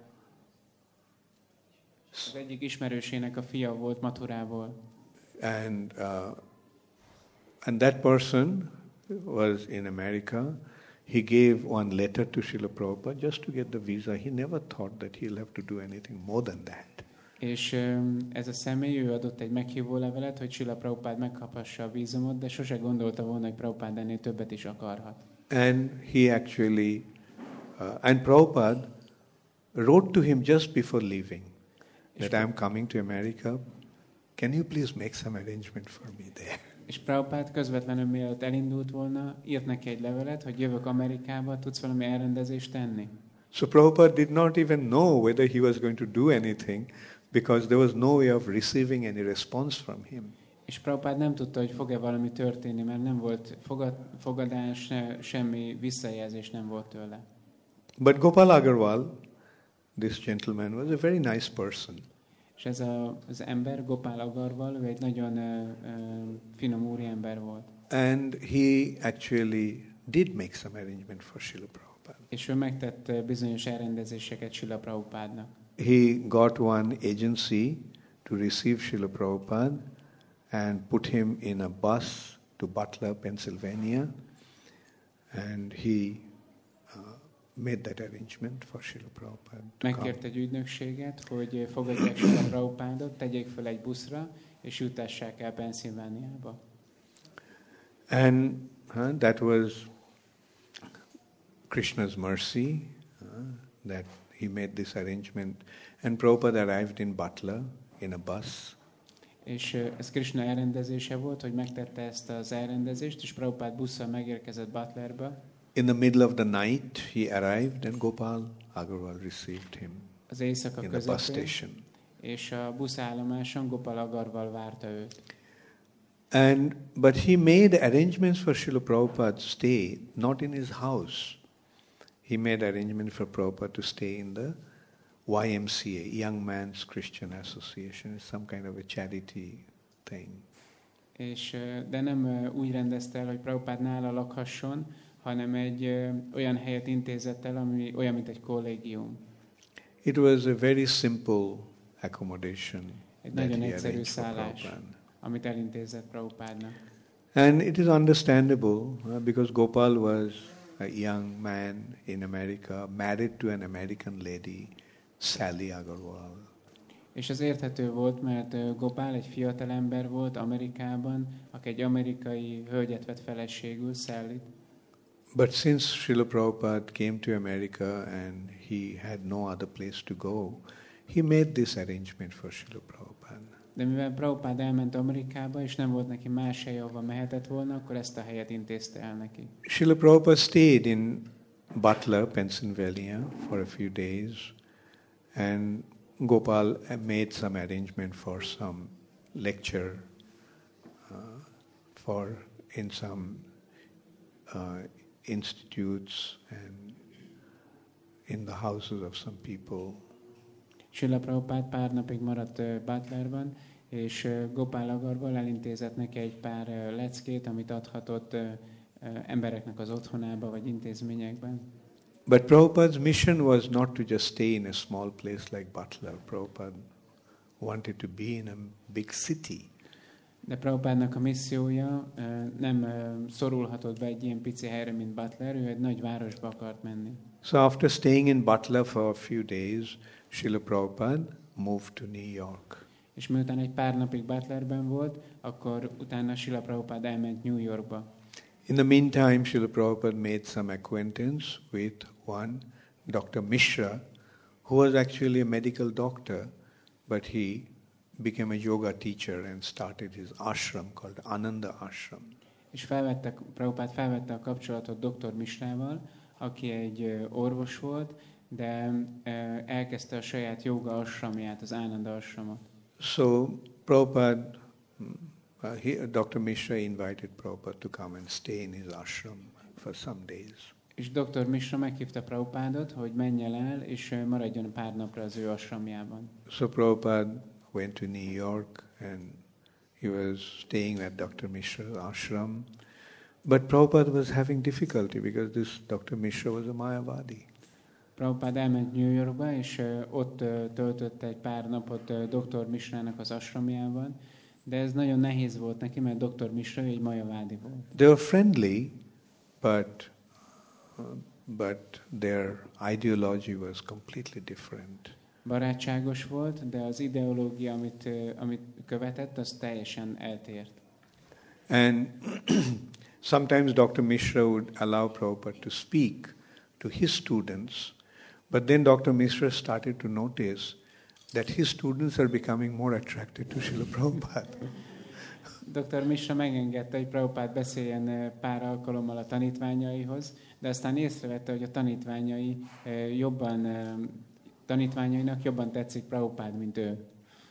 az egyik ismerősének a fia volt Mathurából. And uh, and that person was in America. He gave one letter to Srila Prabhupada just to get the visa. He never thought that he'll have to do anything more than that. És ez a személy, ő adott egy meghívó levelet, hogy Srila Prabhupád megkaphassa a vízumot, de sose gondolta volna, hogy Prabhupád ennél többet is akarhat. And he actually, uh, and Prabhupada wrote to him just before leaving that I'm coming to America. Can you please make some arrangement for me there? És Prabhupád közvetlenül mielőtt elindult volna, írt neki egy levelet, hogy jövök Amerikába, tudsz valami elrendezést tenni? So Prabhupada did not even know whether he was going to do anything because there was no way of receiving any response from him. És Prabhupád nem tudta, hogy fog-e valami történni, mert nem volt fogad, fogadás, ne, semmi visszajelzés nem volt tőle. But Gopal Agarwal, this gentleman, was a very nice person. És ez a, az ember, Gopal Agarwal, ő egy nagyon uh, uh, finom úriember volt. And he actually did make some arrangement for Srila Prabhupada. És ő megtett bizonyos elrendezéseket Srila Prabhupádnak. He got one agency to receive Srila Prabhupada and put him in a bus to Butler, Pennsylvania, and he uh, made that arrangement for Srila Prabhupada. Megkért egy ügynökséget, hogy fogadják Srila Prabhupádot, tegyék fel egy buszra, és jutassák el Pennsylvániába. And uh, that was Krishna's mercy uh, that he made this arrangement. And Prabhupada arrived in Butler in a bus. És ez Krishna elrendezése volt, hogy megtette ezt az elrendezést, és Prabhupád busszal megérkezett Butlerbe. In the middle of the night he arrived and Gopal Agarwal received him az éjszaka in the bus közepén, station. És a buszállomáson Gopal Agarwal várta őt. And but he made arrangements for Srila Prabhupada's stay not in his house. He made arrangement for Prabhupada to stay in the Y M C A, Young Man's Christian Association. It's some kind of a charity thing. És, de nem úgy rendezte el, hogy Prabhupád nála lakhasson, hanem egy ö, olyan helyet intézett el, ami olyan, mint egy kollégium. It was a very simple accommodation. Egy nagyon egyszerű szállás, amit elintézett Prabhupádnak. And it is understandable uh, because Gopal was a young man in America, married to an American lady, Sally Agarwal. És ez érthető volt, mert Gopál egy fiatal ember volt Amerikában, aki egy amerikai hölgyet vett feleségül, Sally. But since Srila Prabhupada came to America and he had no other place to go, he made this arrangement for Srila Prabhupada. De mivel Prabhupada elment Amerikába, és nem volt neki más hely, ahova mehetett volna, akkor ezt a helyet intézte el neki. Srila Prabhupada stayed in Butler, Pennsylvania for a few days, and Gopal made some arrangement for some lecture uh, for in some uh, institutes and in the houses of some people. Srila Prabhupada pár napig maradt uh, Butlerban, és uh, Gopal Agarwal elintézett neki egy pár uh, leckét, amit adhatott uh, uh, embereknek az otthonába vagy intézményekben. But Prabhupada's mission was not to just stay in a small place like Butler. Prabhupada wanted to be in a big city. De Prabhupádnak a missziója uh, nem uh, szorulhatott be egy ilyen pici helyre, mint Butler, ő egy nagy városba akart menni. So after staying in Butler for a few days, Srila Prabhupada moved to New York. És miután egy pár napig Butlerben volt, akkor utána Srila Prabhupada elment New Yorkba. In the meantime, Srila Prabhupada made some acquaintance with one, Doctor Mishra, who was actually a medical doctor, but he became a yoga teacher and started his ashram called Ananda Ashram. És felvette, Prabhupada felvette a kapcsolatot doktor Misrával, aki egy orvos volt, de elkezdte a saját yoga ashramját, az Ananda ashramot. So Prabhupada, uh, he, Doctor Mishra invited Prabhupada to come and stay in his ashram for some days. És doktor Mishra meghívta Prabhupádot, hogy menjen el, és maradjon pár napra az ő ashramjában. So Prabhupada went to New York and he was staying at Doctor Mishra's ashram. But Prabhupada was having difficulty because this Doctor Mishra was a Mayavadi. Prabhupada elment New Yorkba, és ott töltött egy pár napot doktor Mishrának az ashramjában, de ez nagyon nehéz volt neki, mert doktor Mishra egy Mayavádi volt. They were friendly, but uh, but their ideology was completely different. Barátságos volt, de az ideológia, amit, amit követett, az teljesen eltért. And sometimes Doctor Mishra would allow Prabhupada to speak to his students, but then Doctor Mishra started to notice that his students are becoming more attracted to Srila Prabhupada. doktor Mishra megengedte, hogy Prabhupada beszéljen pár alkalommal a tanítványaihoz, de aztán észrevette, hogy a tanítványai jobban, tanítványainak jobban tetszik Prabhupada, mint ő.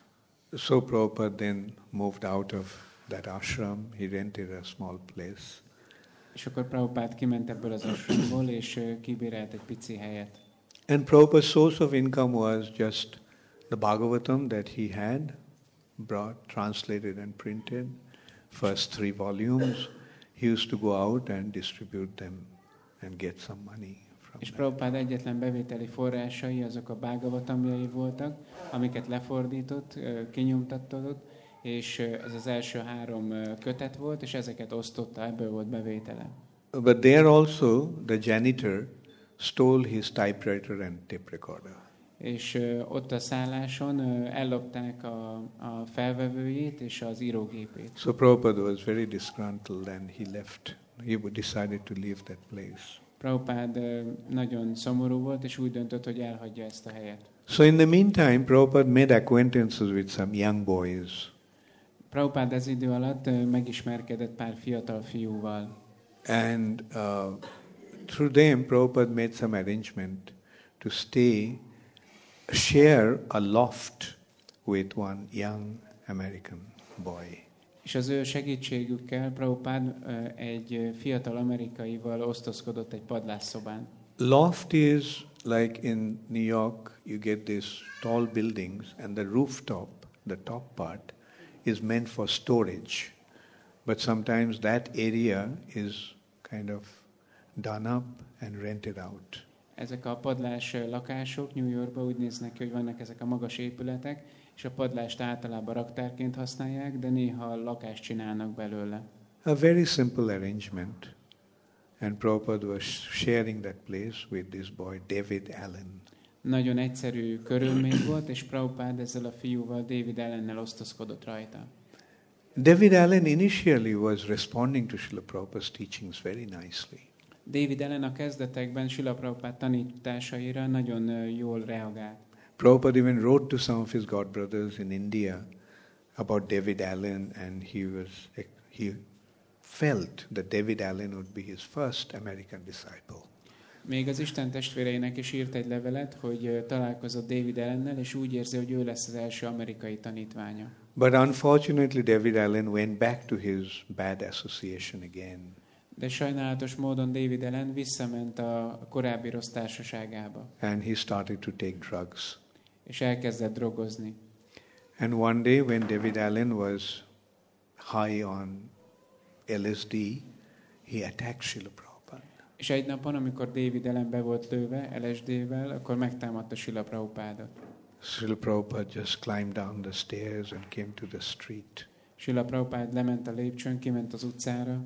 So Prabhupada then moved out of that ashram. He rented a small place. És akkor Prabhupada kiment ebből az ashramból, és kibérelt egy pici helyet. And Prabhupada's source of income was just the Bhagavatam that he had brought, translated and printed, first three volumes. He used to go out and distribute them and get some money from És them. Prabhupada egyetlen bevételi forrásai azok a Bhagavatamjai voltak, amiket lefordított, kinyomtatott, és ez az első három kötet volt, és ezeket osztotta, ebből volt bevétele. But there also the janitor stole his typewriter and tape recorder. És uh, ott a szálláson uh, ellopták a, a felvevőjét és az írógépét. So Prabhupada was very disgruntled and he left. He decided to leave that place. Prabhupada uh, nagyon szomorú volt, és úgy döntött, hogy elhagyja ezt a helyet. So in the meantime, Prabhupada made acquaintances with some young boys. Prabhupada ez idő alatt uh, megismerkedett pár fiatal fiúval. And uh, through them, Prabhupada made some arrangement to stay, share a loft with one young American boy. És az ő segítségükkel Prabhupada uh, egy fiatal amerikaival osztozkodott egy padlásszobán. Loft is like in New York, you get these tall buildings and the rooftop, the top part, is meant for storage. But sometimes that area is kind of done up and rented out. Ezek a padlás lakások New Yorkban úgy néznek ki, hogy vannak ezek a magas épületek, és a padlást általában raktárként használják, de néha lakást csinálnak belőle. A very simple arrangement. And Prabhupada was sharing that place with this boy, David Allen. Nagyon egyszerű körülmény volt, és Prabhupád ezzel a fiúval, David Allennel osztozkodott rajta. David Allen initially was responding to Srila Prabhupada's teachings very nicely. David Allen a kezdetekben Srila Prabhupád tanításaira nagyon jól reagált. Prabhupada even wrote to some of his godbrothers in India about David Allen, and he was he felt that David Allen would be his first American disciple. Még az Isten testvéreinek is írt egy levelet, hogy találkozott David Allennel, és úgy érzi, hogy ő lesz az első amerikai tanítványa. But unfortunately, David Allen went back to his bad association again. De sajnálatos módon David Allen visszament a korábbi rossz társaságába. And he started to take drugs. És elkezdett drogozni. And one day when David Allen was high on L S D, he attacked Srila Prabhupada. És egy napon, amikor David Allen be volt lőve L S D-vel, akkor megtámadta Srila Prabhupádot. Srila Prabhupada just climbed down the stairs and came to the street. Srila Prabhupád lement a lépcsőn, kiment az utcára.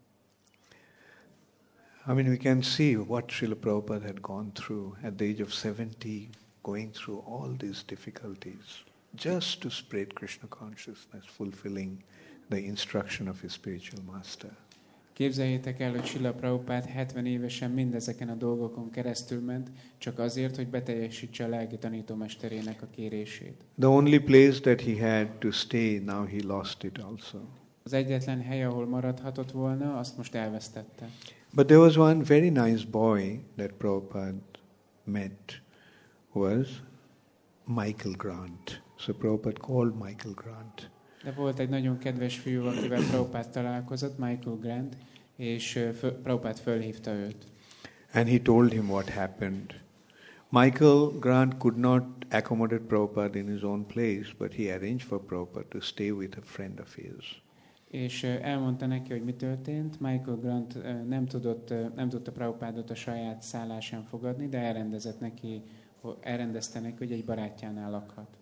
I mean, we can see what Srila Prabhupada had gone through at the age of seventy, going through all these difficulties, just to spread Krishna consciousness, fulfilling the instruction of his spiritual master. Képzeljétek el, hogy Srila Prabhupád hetven évesen mindezeken a dolgokon keresztül ment, csak azért, hogy beteljesítse a lelki tanítómesterének a kérését. The only place that he had to stay, now he lost it also. Az egyetlen hely, ahol maradhatott volna, azt most elvesztette. But there was one very nice boy that Prabhupada met, was Michael Grant. So Prabhupada called Michael Grant. De volt egy nagyon kedves fiú, akivel Prabhupád találkozott, Michael Grant, és föl, Prabhupád fölhívta őt. And he told him what happened. Michael Grant could not accommodate Prabhupada in his own place, but he arranged for Prabhupada to stay with a friend of his. És elmondta neki, hogy mi történt. Michael Grant nem tudott, nem tudta Prabhupádot a saját szállásán fogadni, de elrendezett neki, elrendezte neki, hogy egy barátjánál lakhat.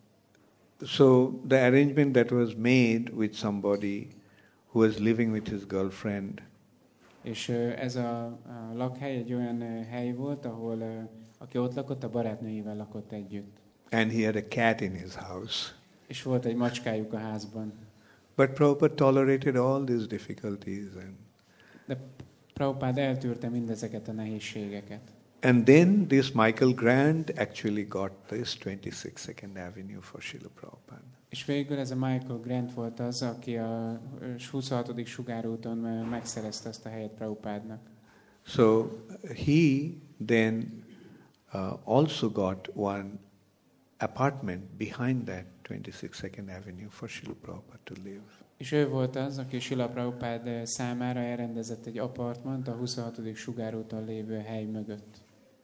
So the arrangement that was made with somebody who was living with his girlfriend. És ez a, a lakhely egy olyan hely volt, ahol aki ott lakott, a barátnőjével lakott együtt. And he had a cat in his house. És volt egy macskájuk a házban. But Prabhupada tolerated all these difficulties. And De Prabhupád eltűrte mindezeket a nehézségeket. And then this Michael Grant actually got this twenty-sixth Second Avenue for Srila Prabhupada. És végül ez a Michael Grant volt az, aki a huszonhatodik sugárúton megszerezte ezt a helyet Prabhupádnak. So he then uh, also got one apartment behind that twenty-sixth Second Avenue for Srila Prabhupada to live. És ő volt az, aki Srila Prabhupád számára elrendezett egy apartmant a huszonhatodik sugárúton lévő hely mögött.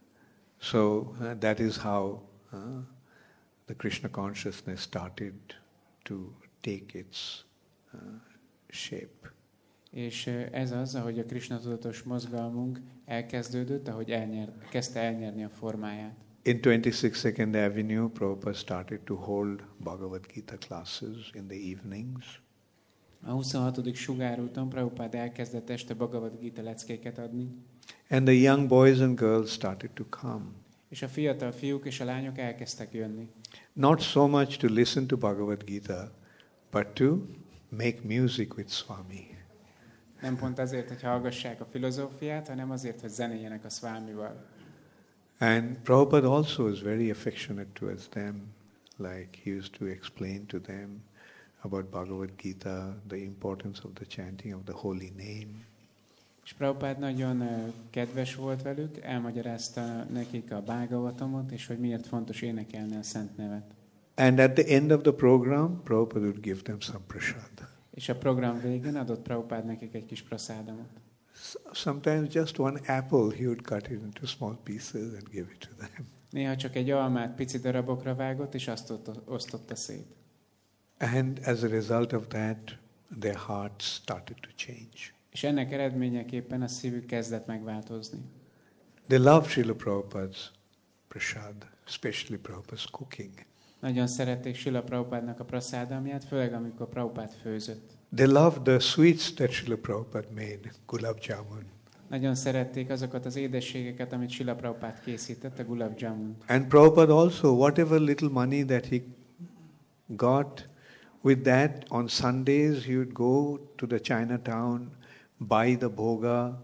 So uh, that is how uh, the Krishna consciousness started to take its uh, shape. És ez az, ahogy a Krishna tudatos mozgalmunk elkezdődött, ahogy elnyer, kezdte elnyerni a formáját. In twenty-sixth Second Avenue, Prabhupada started to hold Bhagavad Gita classes in the evenings. A huszonhatodik sugárúton Prabhupád elkezdett este Bhagavad Gita leckéket adni. And the young boys and girls started to come. És a fiatal fiúk és a lányok elkezdtek jönni. Not so much to listen to Bhagavad Gita, but to make music with Swami. Nem pont azért, hogy hallgassák a filozófiát, hanem azért, hogy zenéljenek a Swamival. And Prabhupada also was very affectionate towards them. Like he used to explain to them about Bhagavad Gita, the importance of the chanting of the holy name. És Prabhupád nagyon kedves volt velük, elmagyarázta nekik a Bhagavatamot, és hogy miért fontos énekelni a szent nevet. And at the end of the program, Prabhupada would give them some prasad. És a program végén adott Prabhupád nekik egy kis prasádamot. Sometimes just one apple, he would cut it into small pieces and give it to them. Néha csak egy almát pici darabokra vágott, és azt osztotta szét. And as a result of that, their hearts started to change. És ennek eredményeképpen a szívük kezdett megváltozni. They loved Srila Prabhupada's prasad, especially Prabhupada's cooking. Nagyon szerették Srila Prabhupádnak a prasádamját, főleg amikor Prabhupád főzött. They loved the sweets that Srila Prabhupada made, gulab jamun. Nagyon szerették azokat az édességeket, amit Srila Prabhupád készített, a gulab jamun. And Prabhupada also, whatever little money that he got, with that on Sundays he would go to the Chinatown, buy the bhoga,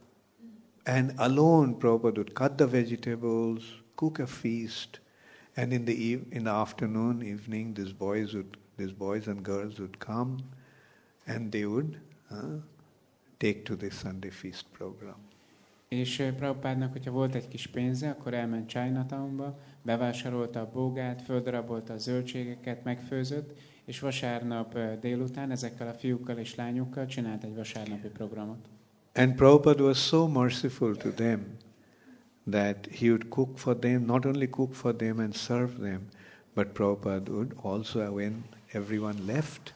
and alone Prabhupada would cut the vegetables, cook a feast, and in the eve- in the afternoon, evening, these boys would, these boys and girls would come, and they would uh, take to the Sunday feast program. És uh, Prabhupádnak, hogyha volt egy kis pénze, akkor elment Chinatownba, bevásárolta a bógát, földarabolta a zöldségeket, megfőzött, és vasárnap uh, délután ezekkel a fiúkkal és lányokkal csinált egy vasárnapi programot. And Prabhupada was so merciful to them that he would cook for them, not only cook for them and serve them, but Prabhupada would also, when everyone left,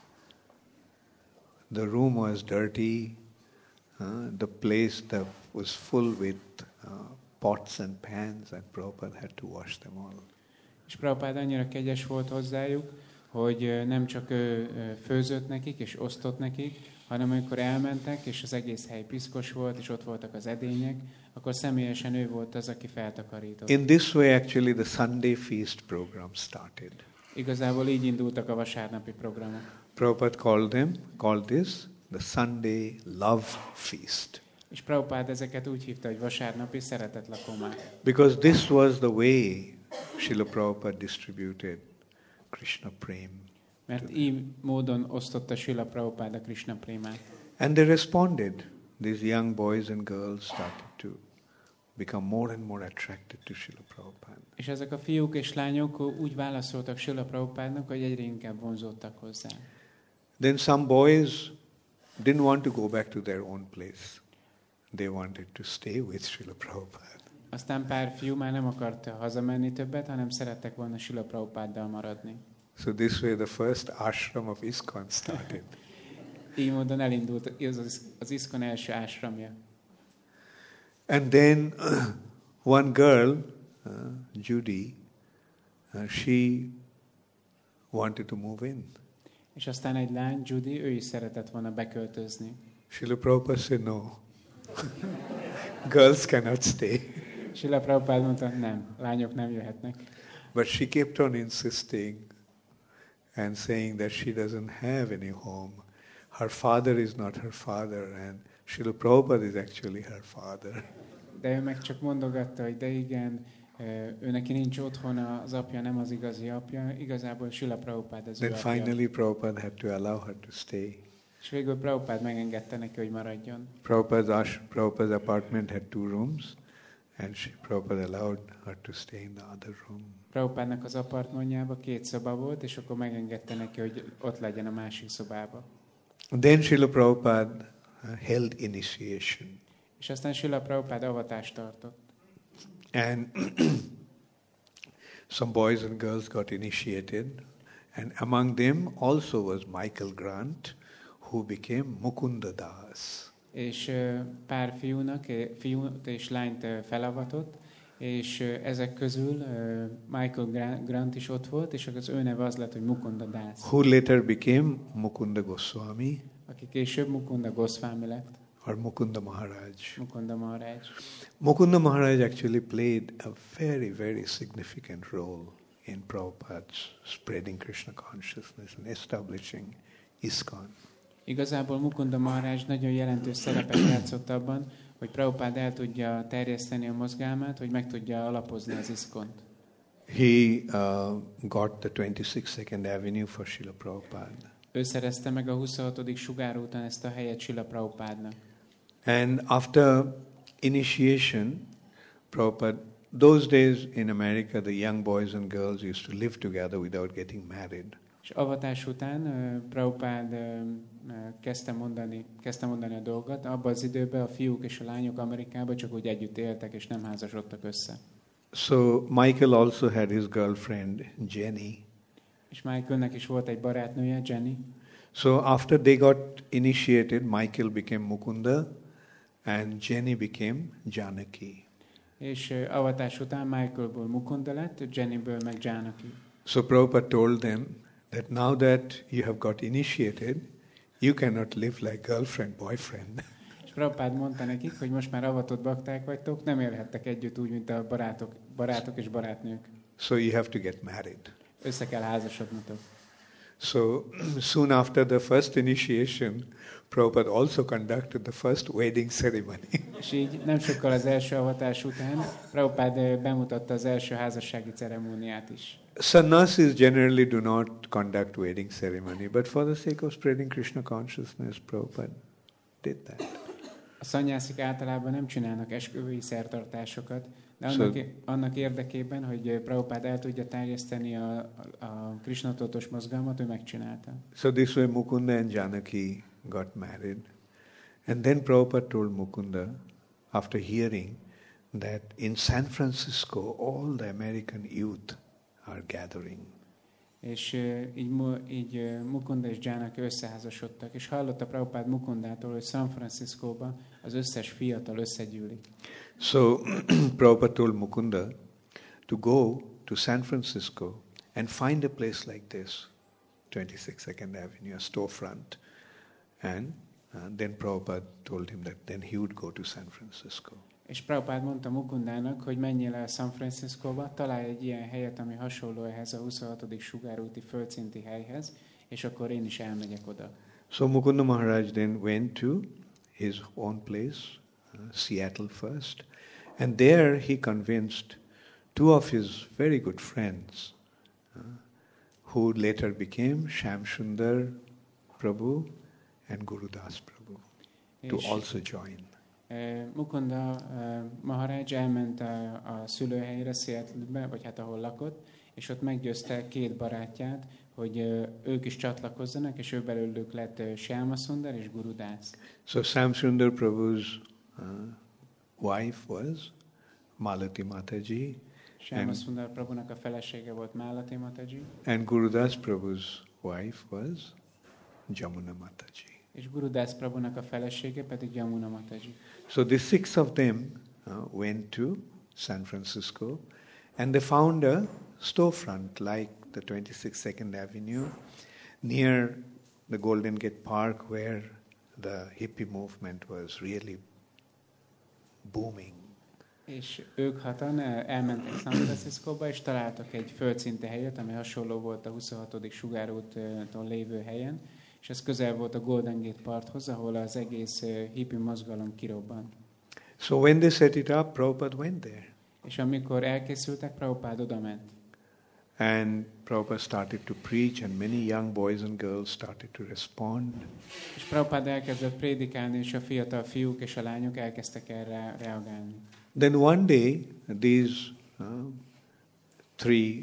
the room was dirty, uh, the place that was full with uh, pots and pans, and Prabhupada had to wash them all. És Prabhupád annyira kegyes volt hozzájuk, hogy uh, nem csak ő uh, főzött nekik és osztott nekik, hanem amikor elmentek, és az egész hely piszkos volt, és ott voltak az edények, akkor személyesen ő volt az, aki feltakarított. In this way, actually, the Sunday feast program started. Igazából így indultak a vasárnapi programok. Prabhupada called them, called this the Sunday Love Feast. És Prabhupád ezeket úgy hívta, hogy vasárnapi szeretetlakomány. Because this was the way Srila Prabhupada distributed Krishna Prem. Mert így módon osztotta Srila Prabhupád a Krishna prémát. And they responded. These young boys and girls started to become more and more attracted to Srila Prabhupada. És ezek a fiúk és lányok úgy válaszoltak Srila Prabhupádnak, hogy egyre inkább vonzódtak hozzá. Then some boys didn't want to go back to their own place. They wanted to stay with Srila Prabhupada. Aztán pár fiú már nem akart hazamenni többet, hanem szerettek volna Srila Prabhupáddal maradni. So this way the first ashram of ISKCON started. Így módon elindult az, az ISKCON első ásramja. And then one girl, uh, Judy, uh, she wanted to move in. És aztán egy lány, Judy, ő is szeretett volna beköltözni. Srila Prabhupada said no. Girls cannot stay. Srila Prabhupád mondta, nem, lányok nem jöhetnek. But she kept on insisting and saying that she doesn't have any home. Her father is not her father, and Srila Prabhupada is actually her father. De ő meg csak mondogatta, hogy de igen, ő neki nincs otthona, az apja nem az igazi apja, igazából Srila Prabhupád az ő Then apja. finally Prabhupada had to allow her to stay. És végül Prabhupád megengedte neki, hogy maradjon. Prabhupada's, Prabhupada's apartment had two rooms, and she, Prabhupada allowed her to stay in the other room. Prabhupádnak az apartmanjában két szoba volt, és akkor megengedte neki, hogy ott legyen a másik szobában. Then Srila Prabhupada held initiation. És aztán Srila Prabhupád avatást tartott. And some boys and girls got initiated, and among them also was Michael Grant, who became Mukunda Das. És pár fiúnak, fiút és lányt felavatott, és ezek közül Michael Grant is ott volt, és az ő neve az lett, hogy Mukunda Das. Who later became Mukunda Goswami, aki később Mukunda Goswami lett. or Mukunda Maharaj. Mukunda Maharaj. Mukunda Maharaj actually played a very, very significant role in Prabhupada's spreading Krishna consciousness and establishing ISKCON. Igazából Mukunda Maharaj nagyon jelentős szerepet játszott abban, hogy Prabhupád el tudja terjeszteni a mozgalmát, hogy meg tudja alapozni az ISKCON-t. He uh, got the twenty-sixth Second Avenue for Srila Prabhupada. Ő szerezte meg a huszonhatodik sugárúton ezt a helyet Srila Prabhupádnak. And after initiation, Prabhupada, those days in America, the young boys and girls used to live together without getting married. És avatás után uh, Prabhupád uh, kezdte mondani, kezdte mondani a dolgot. Abban az időben a fiúk és a lányok Amerikában csak úgy együtt éltek, és nem házasodtak össze. So Michael also had his girlfriend, Jenny. És Michaelnek is volt egy barátnője, Jenny. So after they got initiated, Michael became Mukunda, and Jenny became Janaki. És uh, avatás után Michaelből Mukunda lett, Jennyből meg Janaki. So Prabhupada told them that now that you have got initiated, you cannot live like girlfriend, boyfriend. Prabhupád mondta nekik, hogy most már avatott bakták vagytok, nem élhettek együtt úgy, mint a barátok, barátok és barátnők. So you have to get married. Össze kell házasodnotok. So soon after the first initiation, Prabhupada also conducted the first wedding ceremony. És így nem sokkal az első avatás után Prabhupád bemutatta az első házassági ceremóniát is. Sannyasis generally do not conduct wedding ceremony, but for the sake of spreading Krishna consciousness, Prabhupada did that. A szannyászik általában nem csinálnak esküvői szertartásokat, de So- annak, annak érdekében, hogy Prabhupád el tudja terjeszteni a, a, a Krishna tudatos mozgalmat, ő megcsinálta. So this way Mukunda and Janaki got married. And then Prabhupada told Mukunda, after hearing that in San Francisco all the American youth are gathering. És uh, így, mu- így uh, Mukunda és Janaki összeházasodtak, és hallotta Prabhupád Mukundától, hogy San Franciscóban az összes fiatal összegyűlik. So Prabhupada told Mukunda to go to San Francisco and find a place like this, twenty-six Second Avenue, a storefront. And uh, then Prabhupada told him that then he would go to San Francisco. És Prabhupád mondta Mukundának, hogy menjél el San Franciscóba, találj egy ilyen helyet, ami hasonló ehhez a huszonhatodik sugárúti földszinti helyhez, és akkor én is elmegyek oda. So Mukunda Maharaj then went to his own place, uh, Seattle first, and there he convinced two of his very good friends, uh, who later became Shamsundar Prabhu and Gurudas Prabhu, to És also join. eh, Mukunda eh, Maharaj elment a, a szülőhelyére, Seattle-be, vagy hát ahol lakott, és ott meggyőzte két barátját, hogy eh, ők is csatlakozzanak, és ő belőlük lett eh, Shyama Sundar és Gurudas. So Shamsundar Prabhu's uh, wife was Malati Mataji, Shyama And- Sundar Prabhunak a felesége volt Málati Mataji, and Gurudas Prabhu's wife was Jamuna Mataji. és Gurudas Prabhunak a felesége pedig Yamuna Mataji. So the six of them uh, went to San Francisco, and they found a storefront like the twenty-six Second Avenue near the Golden Gate Park, where the hippie movement was really booming. És ők hatan el- elmentek San Franciscóba, és találtak egy földszinti helyet, ami hasonló volt a huszonhatodik sugárúton lévő helyen, és ez közel volt a Golden Gate parthoz, ahol az egész eh, hippie mozgalom kirobbant. So when they set it up, Prabhupada went there. És amikor elkészültek, Prabhupád oda ment. And Prabhupada started to preach, and many young boys and girls started to respond. És Prabhupád elkezdett prédikálni, és a fiatal fiúk és a lányok elkezdtek erre reagálni. Then one day, these uh, three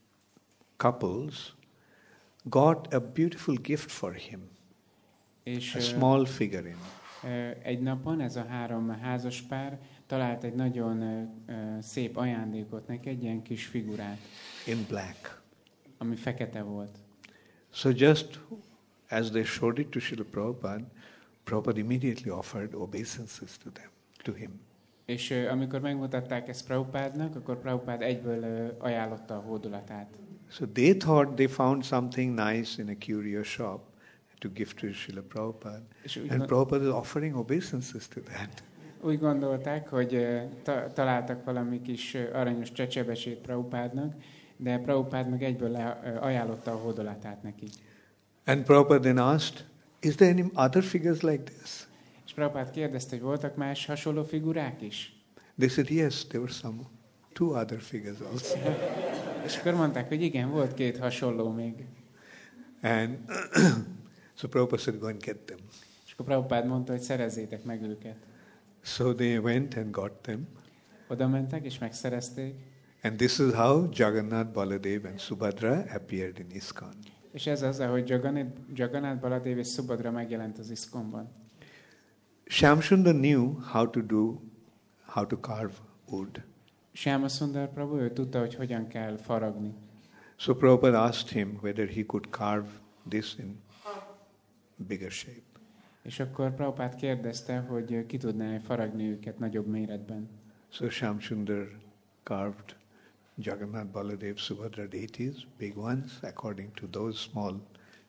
couples got a beautiful gift for him, És a eh, small figurine. eh, egy napon ez a három házas pár talált egy nagyon eh, eh, szép ajándékot neki, egy ilyen kis figurát, In black. ami fekete volt. So just as they showed it to Srila Prabhupada, Prabhupada immediately offered obeisances to them, to him. És uh, amikor megmutatták ezt Prabhupádnak, akkor Prabhupád egyből uh, ajánlotta a hódolatát. So they thought they found something nice in a curio shop to give to Srila Prabhupada. És úgy, And gond- Prabhupada is offering obeisances to that. úgy gondolták, hogy uh, ta- találtak valami kis uh, aranyos csecsebesét Prabhupádnak, de Prabhupád meg egyből le, uh, ajánlotta a hódolatát neki. And Prabhupada then asked, is there any other figures like this? És Prabhupád kérdezte, hogy voltak más hasonló figurák is? They said, yes, there were some, two other figures also. És akkor mondták, hogy igen, volt két hasonló még. And so Prabhupada said, go and get them. És akkor Prabhupád mondta, hogy szerezzétek meg őket. So they went and got them. Oda mentek és megszerezték, And this is how Jagannath, Baladev and Subhadra appeared in ISKCON. és ez az, ahogy Jagannath, Jagannath Baladev és Subhadra megjelent az ISKCON-ban. Shamsundar knew how to do, how to carve wood. Shyama Sundar Prabhu, ő tudta, hogy hogyan kell faragni. So Prabhupada asked him whether he could carve this in bigger shape. És akkor Prabhupád kérdezte, hogy ki tudná faragni őket nagyobb méretben. So Shamsundar carved Jagannath, Baladev, Subhadra deities, big ones, according to those small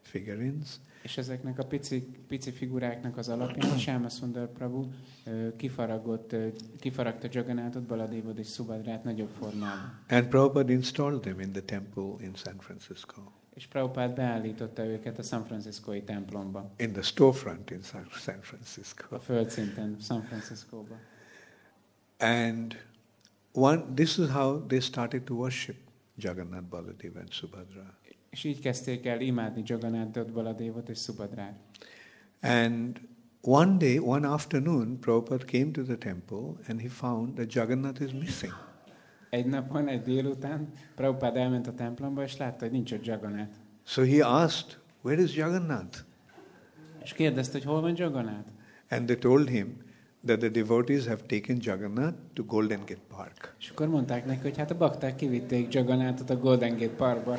figurines. És ezeknek a pici, pici figuráknak az alapján Shyama Sundar Prabhu ö, kifaragott, ö, kifaragta Jagannathat, Baladevot és Subhadrát nagyobb formában. And Prabhupada installed them in the temple in San Francisco. És Prabhupád beállította őket a San Franciscói templomba. In the storefront in San San Francisco. A földszinten, San Franciscóba. And one, this is how they started to worship Jagannath, Baladeva and Subhadra. És így kezdték el imádni Jagannathat, Baladevot és Subhadrát. And one day, one afternoon, Prabhupada came to the temple and he found that Jagannath is missing. Egy napon, egy délután Prabhupád elment a templomba, és látta, hogy nincs ott Jagannath. So he asked, where is Jagannath? És kérdezte, hogy hol van Jagannath? And they told him that the devotees have taken Jagannath to Golden Gate Park. És akkor mondták neki, hogy hát a bakták kivitték Jagannathot a Golden Gate Parkba.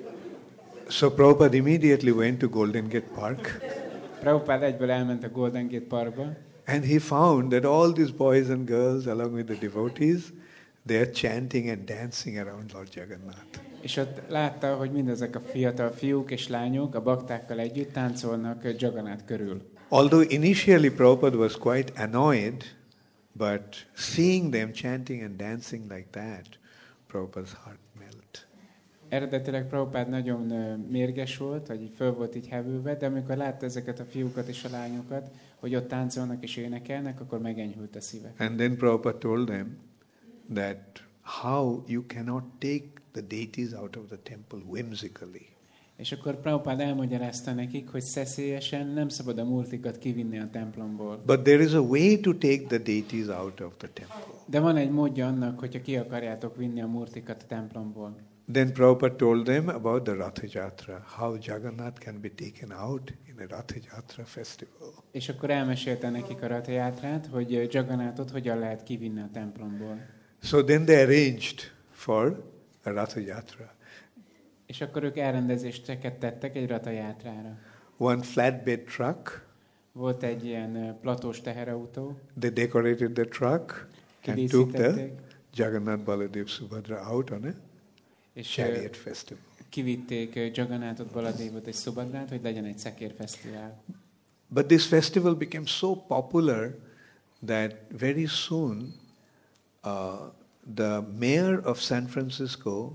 So Prabhupada immediately went to Golden Gate Park. Prabhupád egyből elment a Golden Gate Parkba. And he found that all these boys and girls, along with the devotees, they are chanting and dancing around Lord Jagannath. És ott látta, hogy mindezek a fiatal fiúk és lányok a baktákkal együtt táncolnak Jagannath körül. Although initially Prabhupada was quite annoyed, but seeing them chanting and dancing like that, Prabhupada's heart melt. Eredetileg Prabhupád nagyon uh, mérges volt, vagy így föl volt így hevülve, de amikor látta ezeket a fiúkat és a lányokat, hogy ott táncolnak és énekelnek, akkor megenyhült a szíve. And then Prabhupada told them that how you cannot take the deities out of the temple whimsically. És akkor Prabhupád elmagyarázta nekik, hogy szeszélyesen nem szabad a murtikat kivinni a templomból. But there is a way to take the deities out of the temple. De van egy módja annak, hogyha ki akarjátok vinni a murtikat a templomból. Then Prabhupada told them about the Ratha Jatra, how Jagannath can be taken out in a Ratha Jatra festival. És akkor elmesélte nekik a Ratha Játrát, hogy Jagannathot hogyan lehet kivinni a templomból. So then they arranged for a Ratha Jatra. És akkor ők elrendezéseket tettek egy Ratha Játrára. One flatbed truck. Volt egy ilyen platós teherautó. They decorated the truck and took the Jagannath, Baladev, Subhadra out on a és chariot festival. Kivitték Jagannathot, Baladevot és Subhadrát, hogy legyen egy szekérfesztivál. But this festival became so popular that very soon uh, the mayor of San Francisco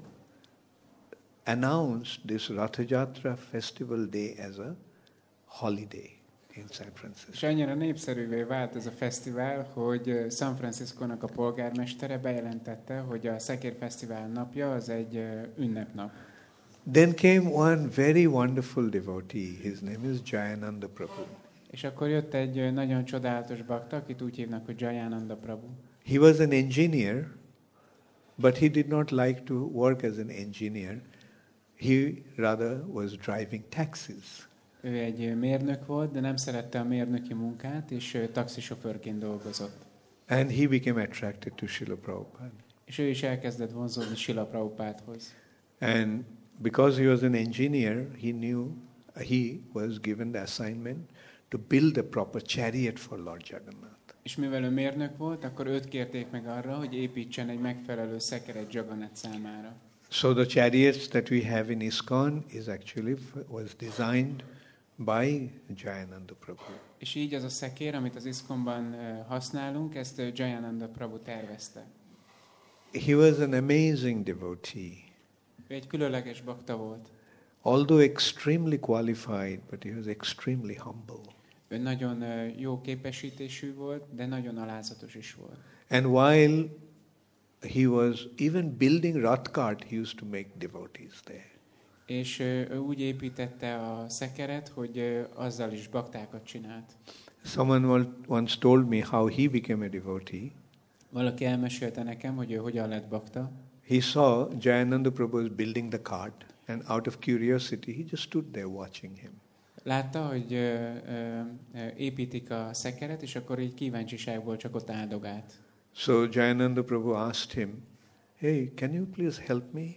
announced this Ratha Jatra festival day as a holiday in San Francisco. És annyira népszerűvé vált ez a fesztivál, hogy San Franciscónak a polgármestere bejelentette, hogy a szekérfesztivál napja az egy ünnepnap. Then came one very wonderful devotee. His name is Jayananda Prabhu. És akkor jött egy nagyon csodálatos bakta, akit úgy hívnak, hogy Jayananda Prabhu. He was an engineer, but he did not like to work as an engineer. He rather was driving taxis. Ő egy mérnök volt, de nem szerette a mérnöki munkát, és taxisofőrként dolgozott. And he became attracted to Srila Prabhupada. És ő is elkezdett vonzódni Srila Prabhupádhoz. And because he was an engineer, he knew, he was given the assignment to build a proper chariot for Lord Jagannath. És mivel ő mérnök volt, akkor őt kérték meg arra, hogy építsen egy megfelelő szekeret Jagannath számára. So the chariots that we have in ISKCON is actually was designed by Jayananda Prabhu. És így az a szekér, amit az ISKCON-ban használunk, ezt Jayananda Prabhu tervezte. He was an amazing devotee. Ő egy különleges bakta volt. Although extremely qualified, but he was extremely humble. Ő nagyon jó képesítésű volt, de nagyon alázatos is volt. And while he was even building Rath cart, he used to make devotees there. És ő úgy építette a szekeret, hogy azzal is baktákat csinált. Someone once told me how he became a devotee. Valaki elmesélte nekem, hogy ő hogyan lett bakta. He saw Jayananda Prabhu was building the cart, and out of curiosity, he just stood there watching him. Látta, hogy ö, ö, építik a szekeret, és akkor így kíváncsiságból csak ott áldogált. So Jayananda Prabhu asked him, "Hey, can you please help me?"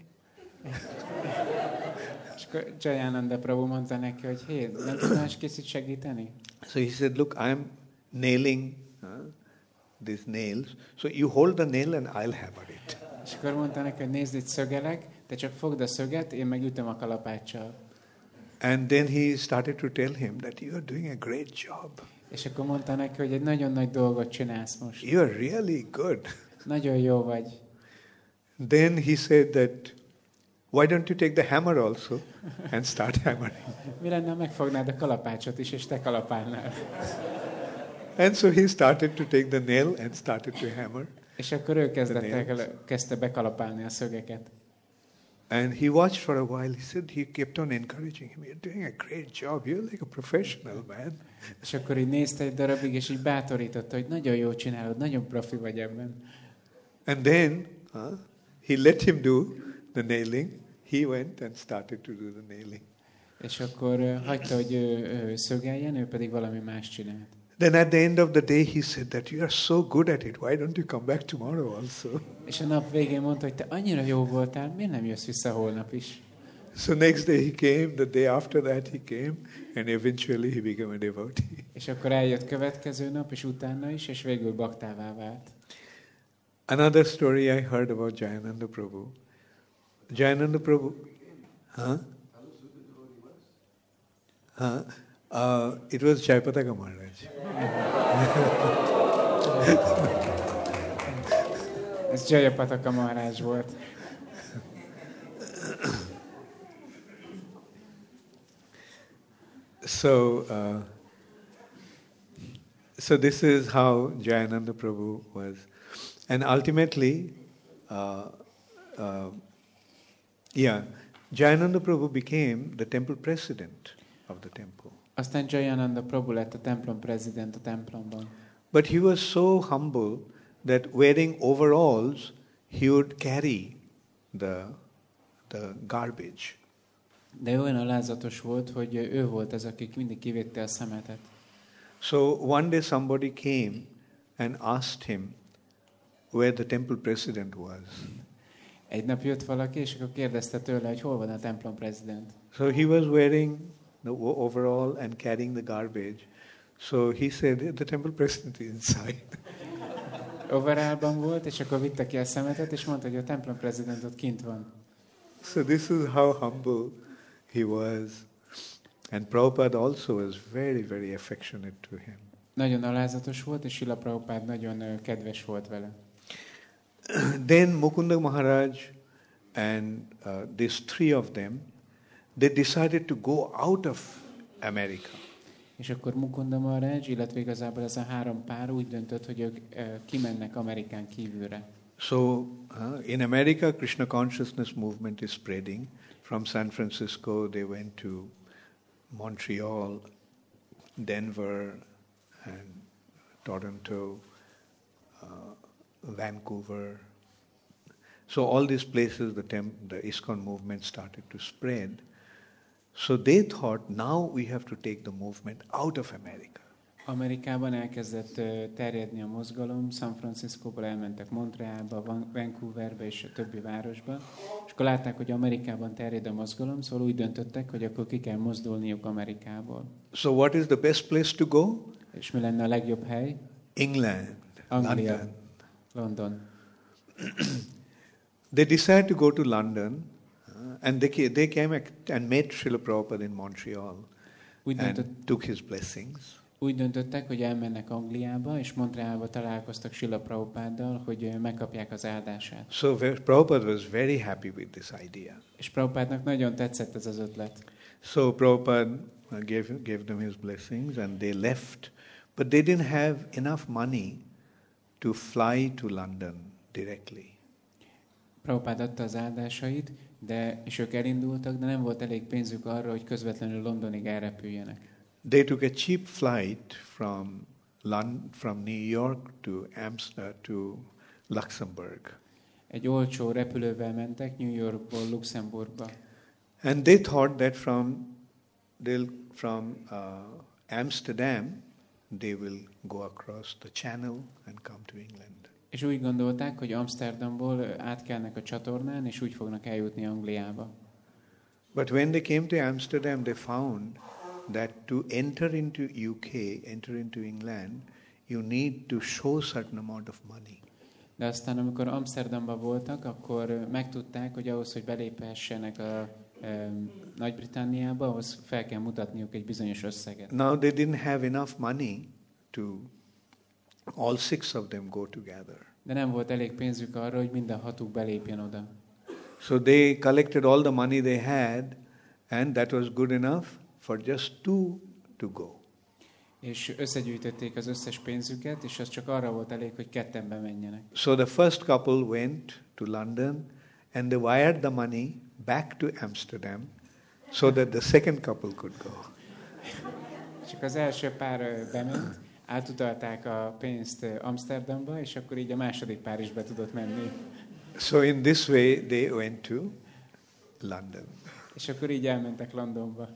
És akkor Jayananda Prabhu mondta neki, hogy hé, nem tudnás kicsit segíteni? So he said, "Look, I'm nailing uh, these nails. So you hold the nail and I'll hammer it." És akkor mondta neki, hogy nézd, itt szögelek, te csak fogd a szöget, én meg ütöm a kalapáccsal. And then he started to tell him that you are doing a great job. És akkor mondta neki, hogy egy nagyon nagy dolgot csinálsz most. You are really good. Nagyon jó vagy. Then he said that, why don't you take the hammer also and start hammering? Mi lenne, ha megfognád a kalapácsot is, és te kalapálnál? And so he started to take the nail and started to hammer. És akkor ő kezdett el, kezdte bekalapálni a szögeket. And he watched for a while. He said, he kept on encouraging him. You're doing a great job. You're like a professional, man. És akkor így nézte egy darabig, és így bátorította, hogy nagyon jól csinálod, nagyon profi vagy ebben. And then uh, he let him do the nailing. He went and started to do the nailing. És akkor uh, hagyta, hogy ő, ő szögeljen, ő pedig valami más csinált. Then at the end of the day he said that you are so good at it. Why don't you come back tomorrow also? És a nap végén mondta, hogy te annyira jó voltál, miért nem jössz vissza holnap is? So next day he came, the day after that he came, and eventually he became a devotee. És akkor eljött következő nap, és utána is, és végül baktává vált. Another story I heard about Jayananda Prabhu. Jayananda Prabhu, huh? Huh? Uh, it was Jayapataka Maharaj. Ez Jayapataka Maharaj volt. So, uh, so this is how Jayananda Prabhu was. And ultimately, uh, uh, yeah, Jayananda Prabhu became the temple president of the temple. Aztán Jayananda Prabhu lett a templom prezident a templomban. But he was so humble that wearing overalls, he would carry the, the garbage. De olyan alázatos volt, hogy ő volt az, aki mindig kivédte a szemetet. So one day somebody came and asked him where the temple president was. Egy nap jött valaki, és akkor kérdezte tőle, hogy hol van a templom prezident. So he was wearing the overall and carrying the garbage. So he said, the temple president is inside. Overallban volt, és akkor vitte ki a szemetet, és mondta, hogy a templom prezident ott kint van. So this is how humble he was. And Prabhupada also was very, very affectionate to him. Nagyon alázatos volt, és Srila Prabhupád nagyon uh, kedves volt vele. Then Mukunda Maharaj and uh, these three of them, they decided to go out of America. És akkor Mukunda Maharaj, illetve igazából ez a három pár úgy döntött, hogy ők uh, kimennek Amerikán kívülre. So uh, in America, Krishna consciousness movement is spreading. From San Francisco, they went to Montreal, Denver, and Toronto, uh, Vancouver. So all these places, the, temp- the ISKCON movement started to spread. So they thought, now we have to take the movement out of America. Amerikában elkezdett uh, terjedni a mozgalom, San Franciscóból elmentek Montrealba, Van- Vancouverbe és a többi városba, és akkor látták, hogy Amerikában terjed a mozgalom, szóval úgy döntöttek, hogy akkor ki kell mozdulniuk Amerikából. So what is the best place to go? És mi lenne a legjobb hely? England, Anglia, London. London. They decided to go to London, uh, and they came, they came and met Srila Prabhupada in Montreal Úgy, and döntött, took his blessings. úgy döntöttek, hogy elmennek Angliába, és Montrealba találkoztak Srila Prabhupáddal, hogy megkapják az áldását. So Prabhupada was very happy with this idea. És Prabhupádnak nagyon tetszett ez az ötlet. So Prabhupada gave, gave them his blessings and they left, but they didn't have enough money to fly to London directly. Prabhupád adta az áldásait, de, és ők elindultak, de nem volt elég pénzük arra, hogy közvetlenül Londonig elrepüljenek. They took a cheap flight from London, from New York to Amsterdam to Luxembourg. Egy olcsó repülővel mentek New Yorkból Luxemburgba. And they thought that from they'll from uh, Amsterdam they will go across the channel and come to England. És úgy gondolták, hogy Amsterdamból átkelnek a csatornán, és úgy fognak eljutni Angliába. But when they came to Amsterdam, they found that to enter into U K, enter into England, you need to show certain amount of money. De aztán, amikor Amsterdamba voltak, akkor megtudták, hogy ahhoz, hogy beléphessenek a Nagy-Britanniába, ahhoz fel kell mutatniuk egy bizonyos összeget. Now they didn't have enough money to all six of them go together. De nem volt elég pénzük arra, hogy minden hatuk belépjen oda. So they collected all the money they had, and that was good enough for just two to go. És összegyűjtötték az összes pénzüket, és az csak arra volt elég, hogy ketten bemenjenek. So the first couple went to London, and they wired the money back to Amsterdam, so that the second couple could go. Csak az első pár bement, átutalták a pénzt Amsterdamba, és akkor így a második pár is be tudott menni. So in this way they went to London. És akkor így elmentek Londonba.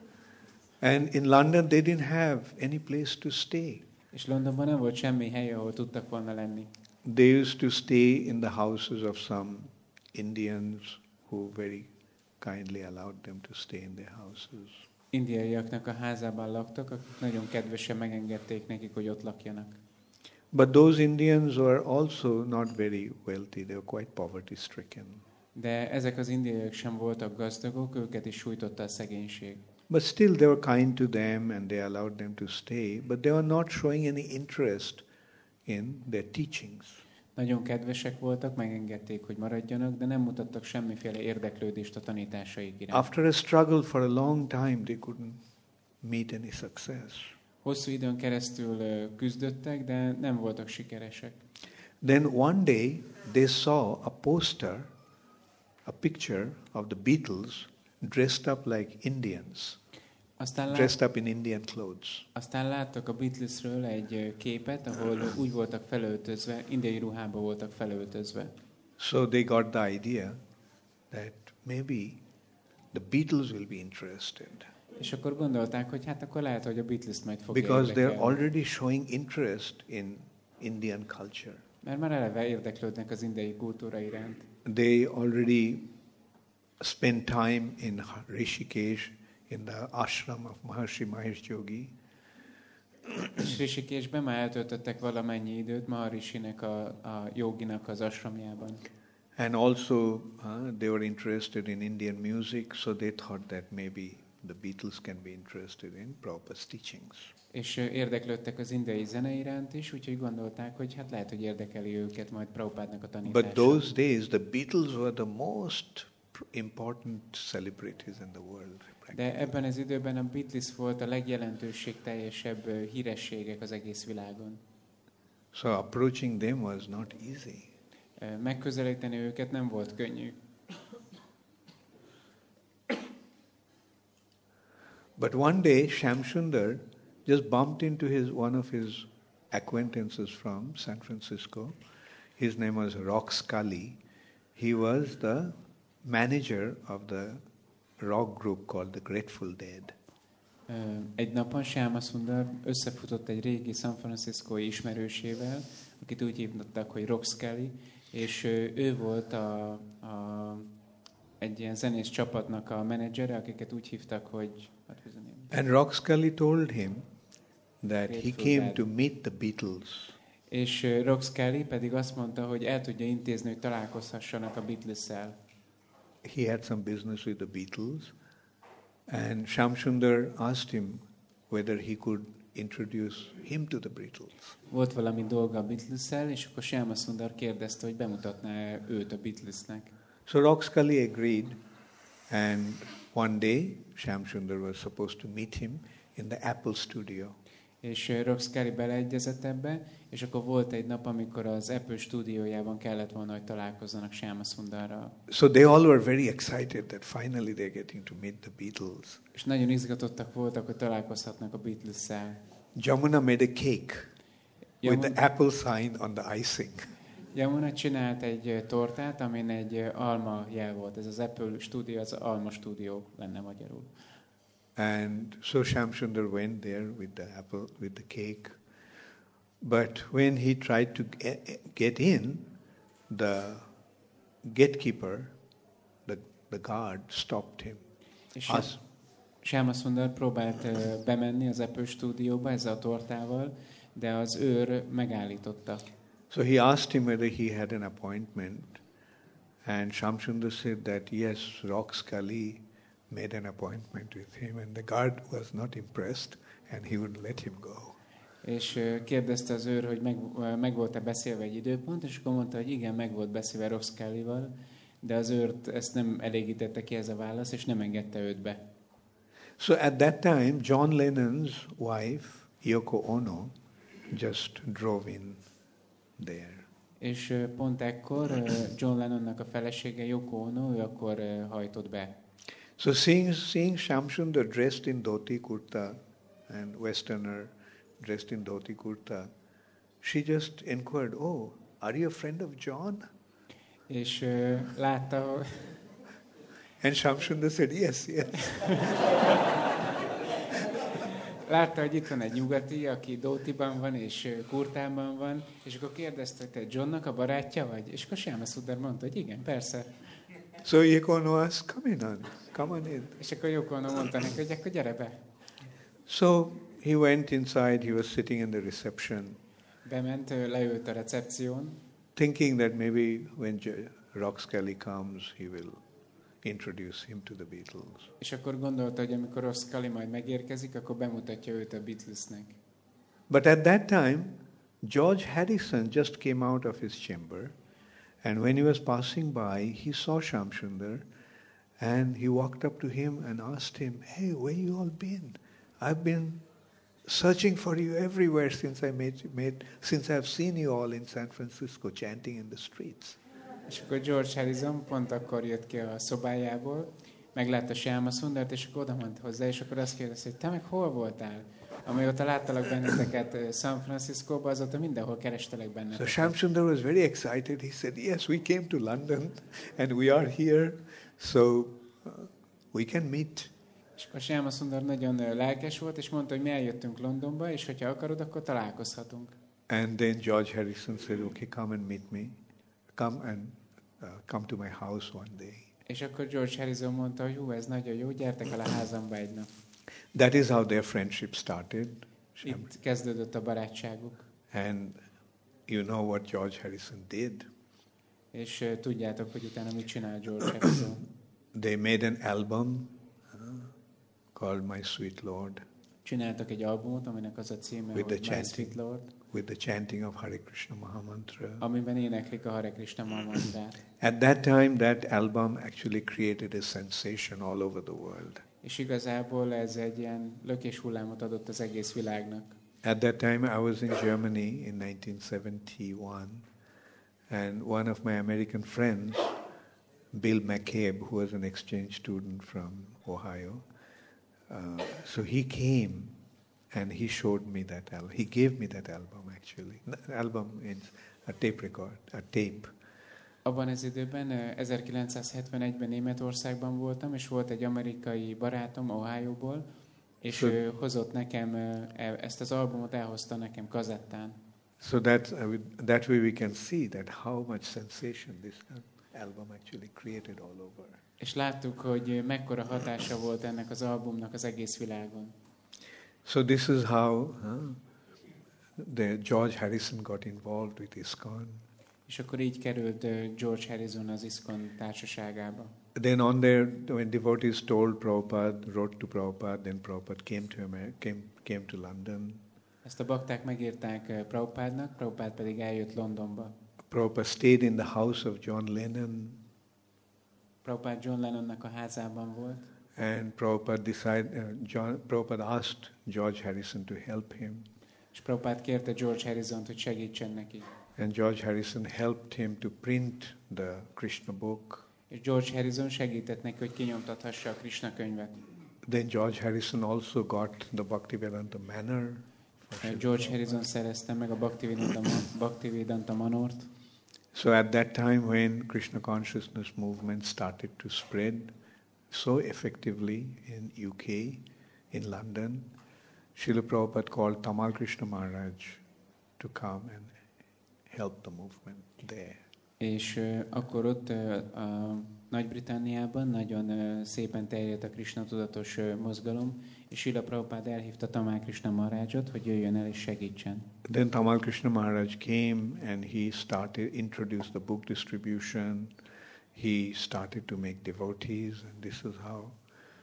And in London they didn't have any place to stay. És Londonban nem volt semmi hely, ahol tudtak volna lenni. They used to stay in the houses of some Indians who very kindly allowed them to stay in their houses. Indiaiaknak a házában laktak, akik nagyon kedvesen megengedték nekik, hogy ott lakjanak. But those Indians were also not very wealthy. They were quite poverty stricken. De ezek az indiaiak sem voltak gazdagok, őket is sújtotta a szegénység. But still they were kind to them and they allowed them to stay, but they were not showing any interest in their teachings. Nagyon kedvesek voltak, megengedték, hogy maradjanak, de nem mutattak semmiféle érdeklődést a tanításaik iránt. After a struggle for a long time, they couldn't meet any success. Hosszú időn keresztül küzdöttek, de nem voltak sikeresek. Then one day they saw a poster, a picture of the Beatles dressed up like Indians, Aztán, lát, dressed up in Indian clothes. aztán láttak a Beatlesről egy képet, ahol úgy voltak felöltözve, indiai ruhába voltak felöltözve. So they got the idea that maybe the Beatles will be interested. És akkor gondolták, hogy hát akkor lehet, hogy a Beatles majd fogja Because they're érdekelni. already showing interest in Indian culture. Mert már eleve érdeklődnek az indiai kultúra iránt. They already spend time in Rishikesh, in the ashram of Maharshi Mahesh Yogi. És Rishikeshben már eltöltöttek valamennyi időt Maharishinek a, a joginak az ashramjában. And also uh, they were interested in Indian music, so they thought that maybe the Beatles can be interested in Prabhupada's teachings. És érdeklődtek az indiai zene iránt is, úgyhogy gondolták, hogy hát lehet, hogy érdekeli őket majd Prabhupádnak a tanítása. But those days the Beatles were the most important celebrities in the world. De ebben az időben a Beatles volt a legjelentőségteljesebb hírességek az egész világon. So approaching them was not easy. Megközelíteni őket nem volt könnyű. But one day Shamsundar just bumped into his one of his acquaintances from San Francisco. His name was Rox Kali. He was the manager of the rock group called the Grateful Dead. Egy napon Shyama Sundar összefutott egy régi San Franciscói ismerősével, akit úgy hívtak, hogy Rox Kelly, és ő volt a, a, egy ilyen zenész csapatnak a menedzsere, akiket úgy hívtak, hogy... And Rox Kelly told him that Grateful he came Dead. to meet the Beatles. És Rox Kelly pedig azt mondta, hogy el tudja intézni, hogy találkozhassanak a Beatles-szel. He had some business with the Beatles, and Shamsundar asked him whether he could introduce him to the Beatles. Volt valami dolga a Beatles-szel, és akkor Shyama Sundar kérdezte, hogy bemutatná őt a Beatlesnek. So Rox Kelly agreed, and one day Shamsundar was supposed to meet him in the Apple studio. És Rox Kelly beleegyezett ebbe, és akkor volt egy nap, amikor az Apple stúdiójában kellett volna, hogy találkozzanak Shyama Sundarral. So they all were very excited that finally they're getting to meet the Beatles. És nagyon izgatottak voltak, hogy találkozhatnak a Beatles-szel. Jamuna made a cake Yamuna, with the apple sign on the icing. Yamuna csinált egy tortát, amin egy alma jel volt. Ez az Apple stúdió, az alma stúdió lenne magyarul. And so Shamsundar went there with the apple, with the cake. But when he tried to get in, the gatekeeper, the, the guard, stopped him. És As, Shyama Sundar próbált uh, bemenni az Apple stúdióba ezzel a tortával, de az őr megállította. so he asked him whether he had an appointment. And Shamsundar said that, yes, Rox Kali made an appointment with him, and the guard was not impressed, and he would let him go. És uh, kérdezte az őr, hogy meg, uh, meg volt-e beszélve egy időpont, és akkor mondta, hogy igen, meg volt beszélve Ross Kellyval, de az őrt ezt nem elégítette ki ez a válasz, és nem engedte őt be. So at that time, John Lennon's wife, Yoko Ono, just drove in there. És uh, pont ekkor uh, John Lennonnak a felesége, Yoko Ono, ő akkor uh, hajtott be. So seeing, seeing Shamsundar dressed in dhoti kurta and Westerner dressed in dhoti kurta, she just inquired, "Oh, are you a friend of John?" És uh, látta, And Shamsundar said, "Yes, yes." látta, hogy itt van egy nyugati, aki dhótiban van és uh, kurtában van, és akkor kérdezte, hogy te Johnnak a barátja vagy? És akkor Shyama Sundar mondta, hogy igen, persze. So Yoko Ono asked, "Come in, on, come on in." És akkor Yoko Ono mondta neki, hogy akkor gyere be. So he went inside, he was sitting in the reception, Bement, uh, leült a recepción, thinking that maybe when J- Rox Kelly comes, he will introduce him to the Beatles. és akkor gondolta, hogy amikor Ross Kelly majd megérkezik, akkor bemutatja őt a Beatlesnek. But at that time, George Harrison just came out of his chamber, and when he was passing by, he saw Shamsundar, and he walked up to him and asked him, "Hey, where you all been? I've been searching for you everywhere since I made, made since I've seen you all in San Francisco chanting in the streets." És akkor George Harrison pont akkor jött ki a szobájából, meglátta Shyama Sundart, és akkor oda ment hozzá, és akkor azt kérdezte, hogy te meg hol voltál? Amióta láttalak benneteket uh, San Franciscóban, azóta mindenhol kerestelek So benneteket. Shamsundar was very excited. He said, "Yes, we came to London, and we are here, so uh, we can meet." És akkor Shyama Sundar nagyon uh, lelkes volt, és mondta, hogy mi eljöttünk Londonba, és hogyha akarod, akkor találkozhatunk. And then George Harrison said, "Okay, come and meet me. Come and uh, come to my house one day." És akkor George Harrison mondta, hogy hú, ez nagyon jó, gyertek el a házamba egy nap. That is how their friendship started. Itt kezdődött a barátságuk. And you know what George Harrison did. És uh, tudjátok, hogy utána mit csinál George Harrison. They made an album uh, called My Sweet Lord. Csináltak egy albumot, aminek az a címe, With hogy the My chanting. Sweet Lord, With the chanting of Hare Krishna Mahamantra. amiben éneklik a Hare Krishna Mahamantrát. At that time, that album actually created a sensation all over the world. És igazából ez egy ilyen lökéshullámot adott az egész világnak. At that time, I was in Germany in nineteen seventy-one, and one of my American friends, Bill McCabe, who was an exchange student from Ohio, uh, so he came and he showed me that album. He gave me that album, actually. The album is a tape record, a tape. Abban az időben, eh, ezerkilencszázhetvenegyben Németországban voltam, és volt egy amerikai barátom Ohioból, és So- ő hozott nekem, eh, e- ezt az albumot elhozta nekem kazettán. So that, uh, with- that way we can see that how much sensation this al- album actually created all over. És láttuk, hogy mekkora hatása volt ennek az albumnak az egész világon. So this is how huh, the George Harrison got involved with ISKCON. És akkor így került eh, George Harrison az ISKCON társaságába. Then on there, when devotees told Prabhupada, wrote to Prabhupada, then Prabhupada came to America, came, came to London. Ezt a bakták megírták eh, Prabhupádnak, Prabhupád pedig eljött Londonba. Prabhupada stayed in the house of John Lennon, Prabhupád John Lennonnak a házában volt, and Prabhupada decided, uh, John, Prabhupada asked George Harrison to help him, és Prabhupád kérte George Harrisont, hogy segítsen neki. and George Harrison helped him to print the Krishna book. És George Harrison segített neki, hogy kinyomtathassa a Krishna könyvet. Then George Harrison also got the Bhaktivedanta Manor. for Srila George Prabhupada. Harrison szerezte meg a Bhaktivedanta, Bhaktivedanta Manort. So at that time when Krishna consciousness movement started to spread so effectively in U K, in London, Srila Prabhupada called Tamal Krishna Maharaj to come and help the movement there. És uh, akkor ott uh, a Nagy-Britanniában nagyon uh, szépen terjedt a Krishna tudatos uh, mozgalom, és Srila Prabhupád elhívta Tamal Krishna Maharajot, hogy jöjjön el és segítsen. Then Tamal Krishna Maharaj came and he started, introduced the book distribution. He started to make devotees, and this is how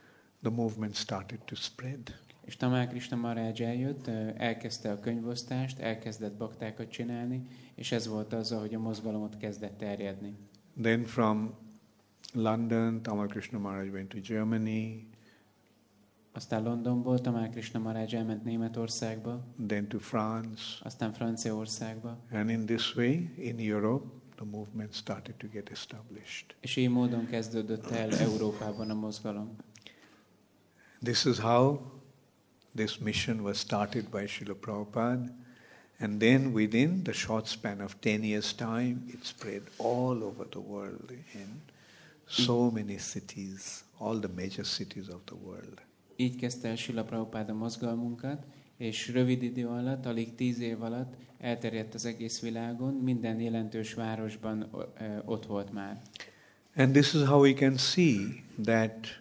the movement started to spread. És Tamal Krishna Maharaj eljött, elkezdte a könyvosztást, elkezdett baktákat csinálni, és ez volt az, ahogy a mozgalomot kezdett terjedni. Then from London, Tamal Krishna Maharaj went to Germany. Aztán Londonból Tamal Krishna Maharaj elment Németországba, Then to France. aztán Franciaországba. And in this way, in Europe, the movement started to get established. És így módon kezdődött el Európában a mozgalom. This is how this mission was started by Srila Prabhupada. And then within the short span of ten years' time, it spread all over the world in so many cities, all the major cities of the world. Így kezdte el Srila Prabhupád a mozgalmunkat, és rövid idő alatt, alig tíz év alatt elterjedt az egész világon, minden jelentős városban ö, ott volt már. And this is how we can see that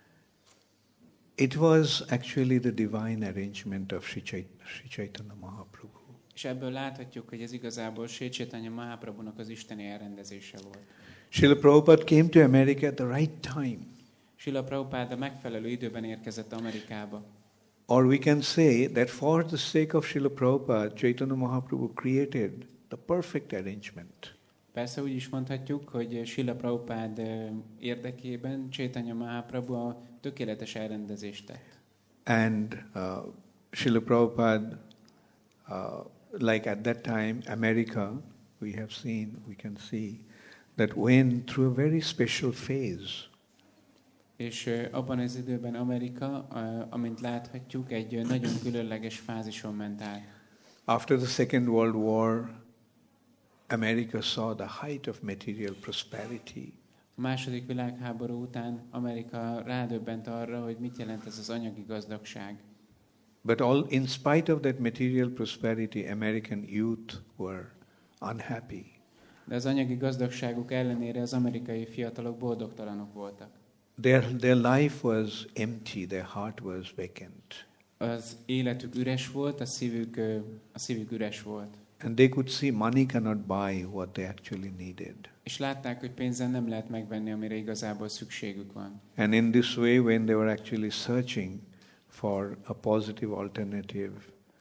it was actually the divine arrangement of Sri, Chait- Sri Chaitanya Mahaprabhu. És ebből láthatjuk, hogy ez igazából Sri Chaitanya Mahaprabhunak az isteni elrendezése volt. Srila Prabhupada came to America at the right time. Srila Prabhupád a megfelelő időben érkezett Amerikába. Or we can say that for the sake of Srila Prabhupada, Chaitanya Mahaprabhu created the perfect arrangement. Persze úgy is mondhatjuk, hogy Srila Prabhupád érdekében Chaitanya Mahaprabhu a tökéletes elrendezést tett. And uh, Srila Prabhupada, uh, like at that time, America, we have seen, we can see, that went through a very special phase. És uh, abban az időben Amerika, uh, amint láthatjuk, egy uh, nagyon különleges fázison ment át. After the Second World War, America saw the height of material prosperity. A második világháború után Amerika rádöbbent arra, hogy mit jelent ez az anyagi gazdagság. But all, in spite of that material prosperity, American youth were unhappy. De az anyagi gazdagságuk ellenére az amerikai fiatalok boldogtalanok voltak. Their, their life was empty, their heart was vacant. Az életük üres volt, a szívük, ö, a szívük üres volt. And they could see money cannot buy what they actually needed. És látták, hogy pénzen nem lehet megvenni, amire igazából szükségük van. And in this way, when they were actually searching for a positive alternative,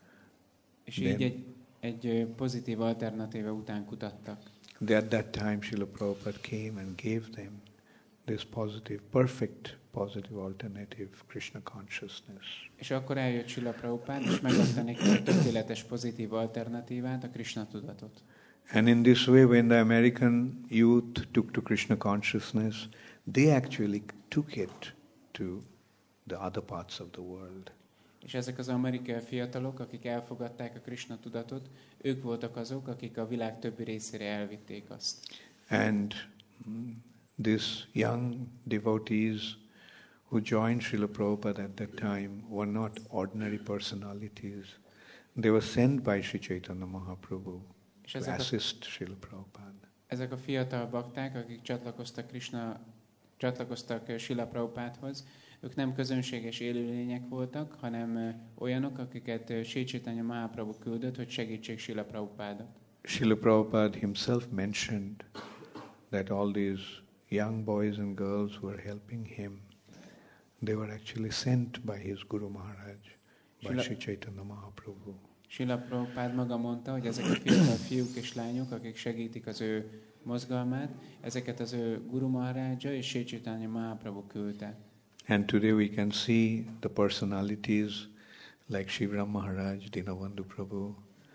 És így egy, egy ö, pozitív alternatíva után kutattak. they, at that time, Srila Prabhupada came and gave them this positive, perfect positive alternative, Krishna consciousness. És akkor eljött Srila Prabhupád, és megadta neki a tökéletes pozitív alternatívát, a Krishna tudatot. And in this way, when the American youth took to Krishna consciousness, they actually took it to the other parts of the world. És ezek az amerikai fiatalok, akik elfogadták a Krishna tudatot, ők voltak azok, akik a világ többi részére elvitték azt. And mm, these young devotees who joined Srila Prabhupada at that time were not ordinary personalities. They were sent by Sri Chaitanya Mahaprabhu És to ezek a, assist Srila Prabhupada. ezek a fiatal bakták, akik csatlakoztak Krishna, csatlakoztak Srila Prabhupádhoz, ők nem közönséges élőlények voltak, hanem ö, olyanok, akiket ö, Sri Chaitanya Mahaprabhu küldött, hogy segítsék Srila Prabhupádot. Srila Prabhupada himself mentioned that all these young boys and girls who were helping him, they were actually sent by his Guru Maharaj, by Srila- Sri Chaitanya Mahaprabhu. Srila Prabhupád maga mondta, hogy ezek a fiatal fiúk és lányok, akik segítik az ő mozgalmát, ezeket az ő Guru Maharaja és Sri Chaitanya Mahaprabhu küldte. And today we can see the personalities like Shivram Maharaj, Dinabandhu Prabhu.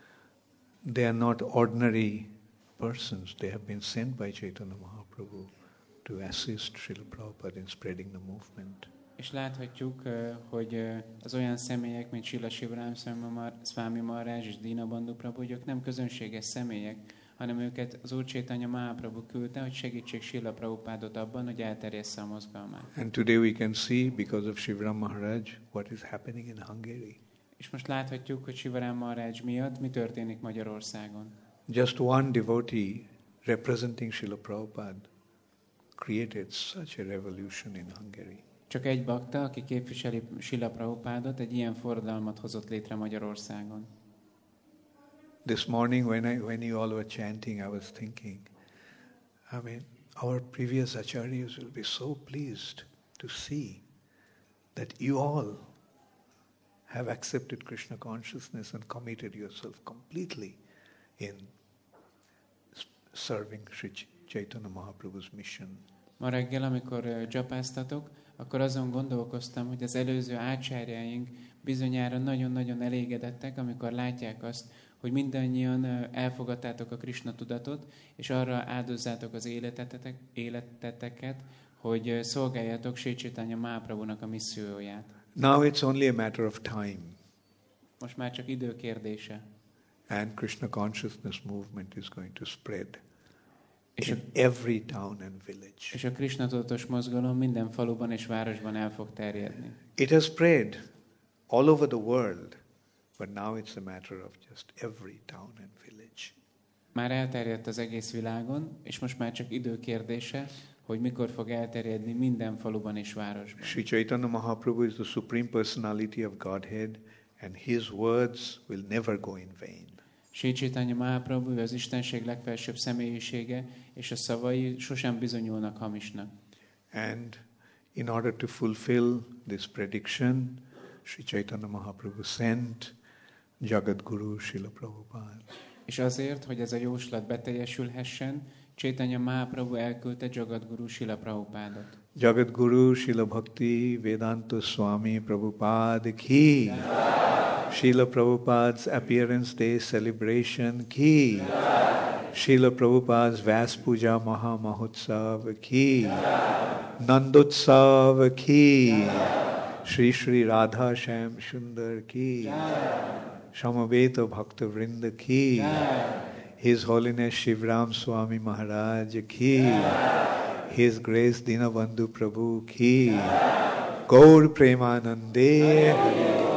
They are not ordinary persons. They have been sent by Chaitanya Mahaprabhu to assist Srila Prabhupada in spreading the movement. És láthatjuk, hogy az olyan személyek, mint Srila Shivram Swami Maharaj és Dinabandhu Prabhu, hogy ők nem közönséges személyek, hanem őket az Úr Chaitanya Mahaprabhu küldte, hogy segítsék Srila Prabhupádot abban, hogy elterjessze a mozgalmát. And today we can see, because of Shivram Maharaj, what is happening in Hungary. És most láthatjuk, hogy Shivram Maharaj miatt mi történik Magyarországon. Just one devotee representing Srila Prabhupada created such a revolution in Hungary. Csak egy bakta, aki képviseli Srila Prabhupádot, egy ilyen forradalmat hozott létre Magyarországon. This morning when I when you all were chanting, I was thinking, I mean, our previous acharyas will be so pleased to see that you all have accepted Krishna consciousness and committed yourself completely in serving Sri Chaitanya Mahaprabhu's mission. Ma reggel, amikor uh, dzsapáztatok, akkor azon gondolkoztam, hogy az előző ácsárjaink bizonyára nagyon-nagyon elégedettek, amikor látják azt, hogy mindannyian uh, elfogadtátok a Krishna tudatot, és arra áldozzátok az életetek, életeteket, hogy uh, szolgáljátok Sri Chaitanya Mahaprabhunak a misszióját. Now it's only a matter of time. Most már csak idő kérdése. And Krishna consciousness movement is going to spread És in a, every town and village. és a Krishna tudatos mozgalom minden faluban és városban el fog terjedni. It has spread all over the world, but now it's a matter of just every town and village. Már elterjedt az egész világon, és most már csak idő kérdése, hogy mikor fog elterjedni minden faluban és városban. Sri Chaitanya Mahaprabhu is the Supreme Personality of Godhead, and his words will never go in vain. Sri Chaitanya Mahaprabhu az Istenség legfelsőbb személyisége, és a szavai sosem bizonyulnak hamisnak. And in order to fulfill this prediction, Sri Chaitanya Mahaprabhu sent Jagadguru Srila Prabhupada. És azért, hogy ez a jóslat beteljesülhessen, Chaitanya Mahaprabhu elküldte Jagadguru Srila Prabhupádot. Jagadguru Srila Bhakti Vedanta Swami Prabhupada ki. Srila Prabhupada's appearance day celebration ki. Srila Prabhupada's Vas Puja Maha Mahotsav ki. Nandotsav ki. Sri Sri Radha Shyam Sundar ki. Samaveta Bhakta Vrinda ki. His Holiness Shivram Swami Maharaj ki. His Grace Dinabandhu Prabhu ki. Gaur Premanande.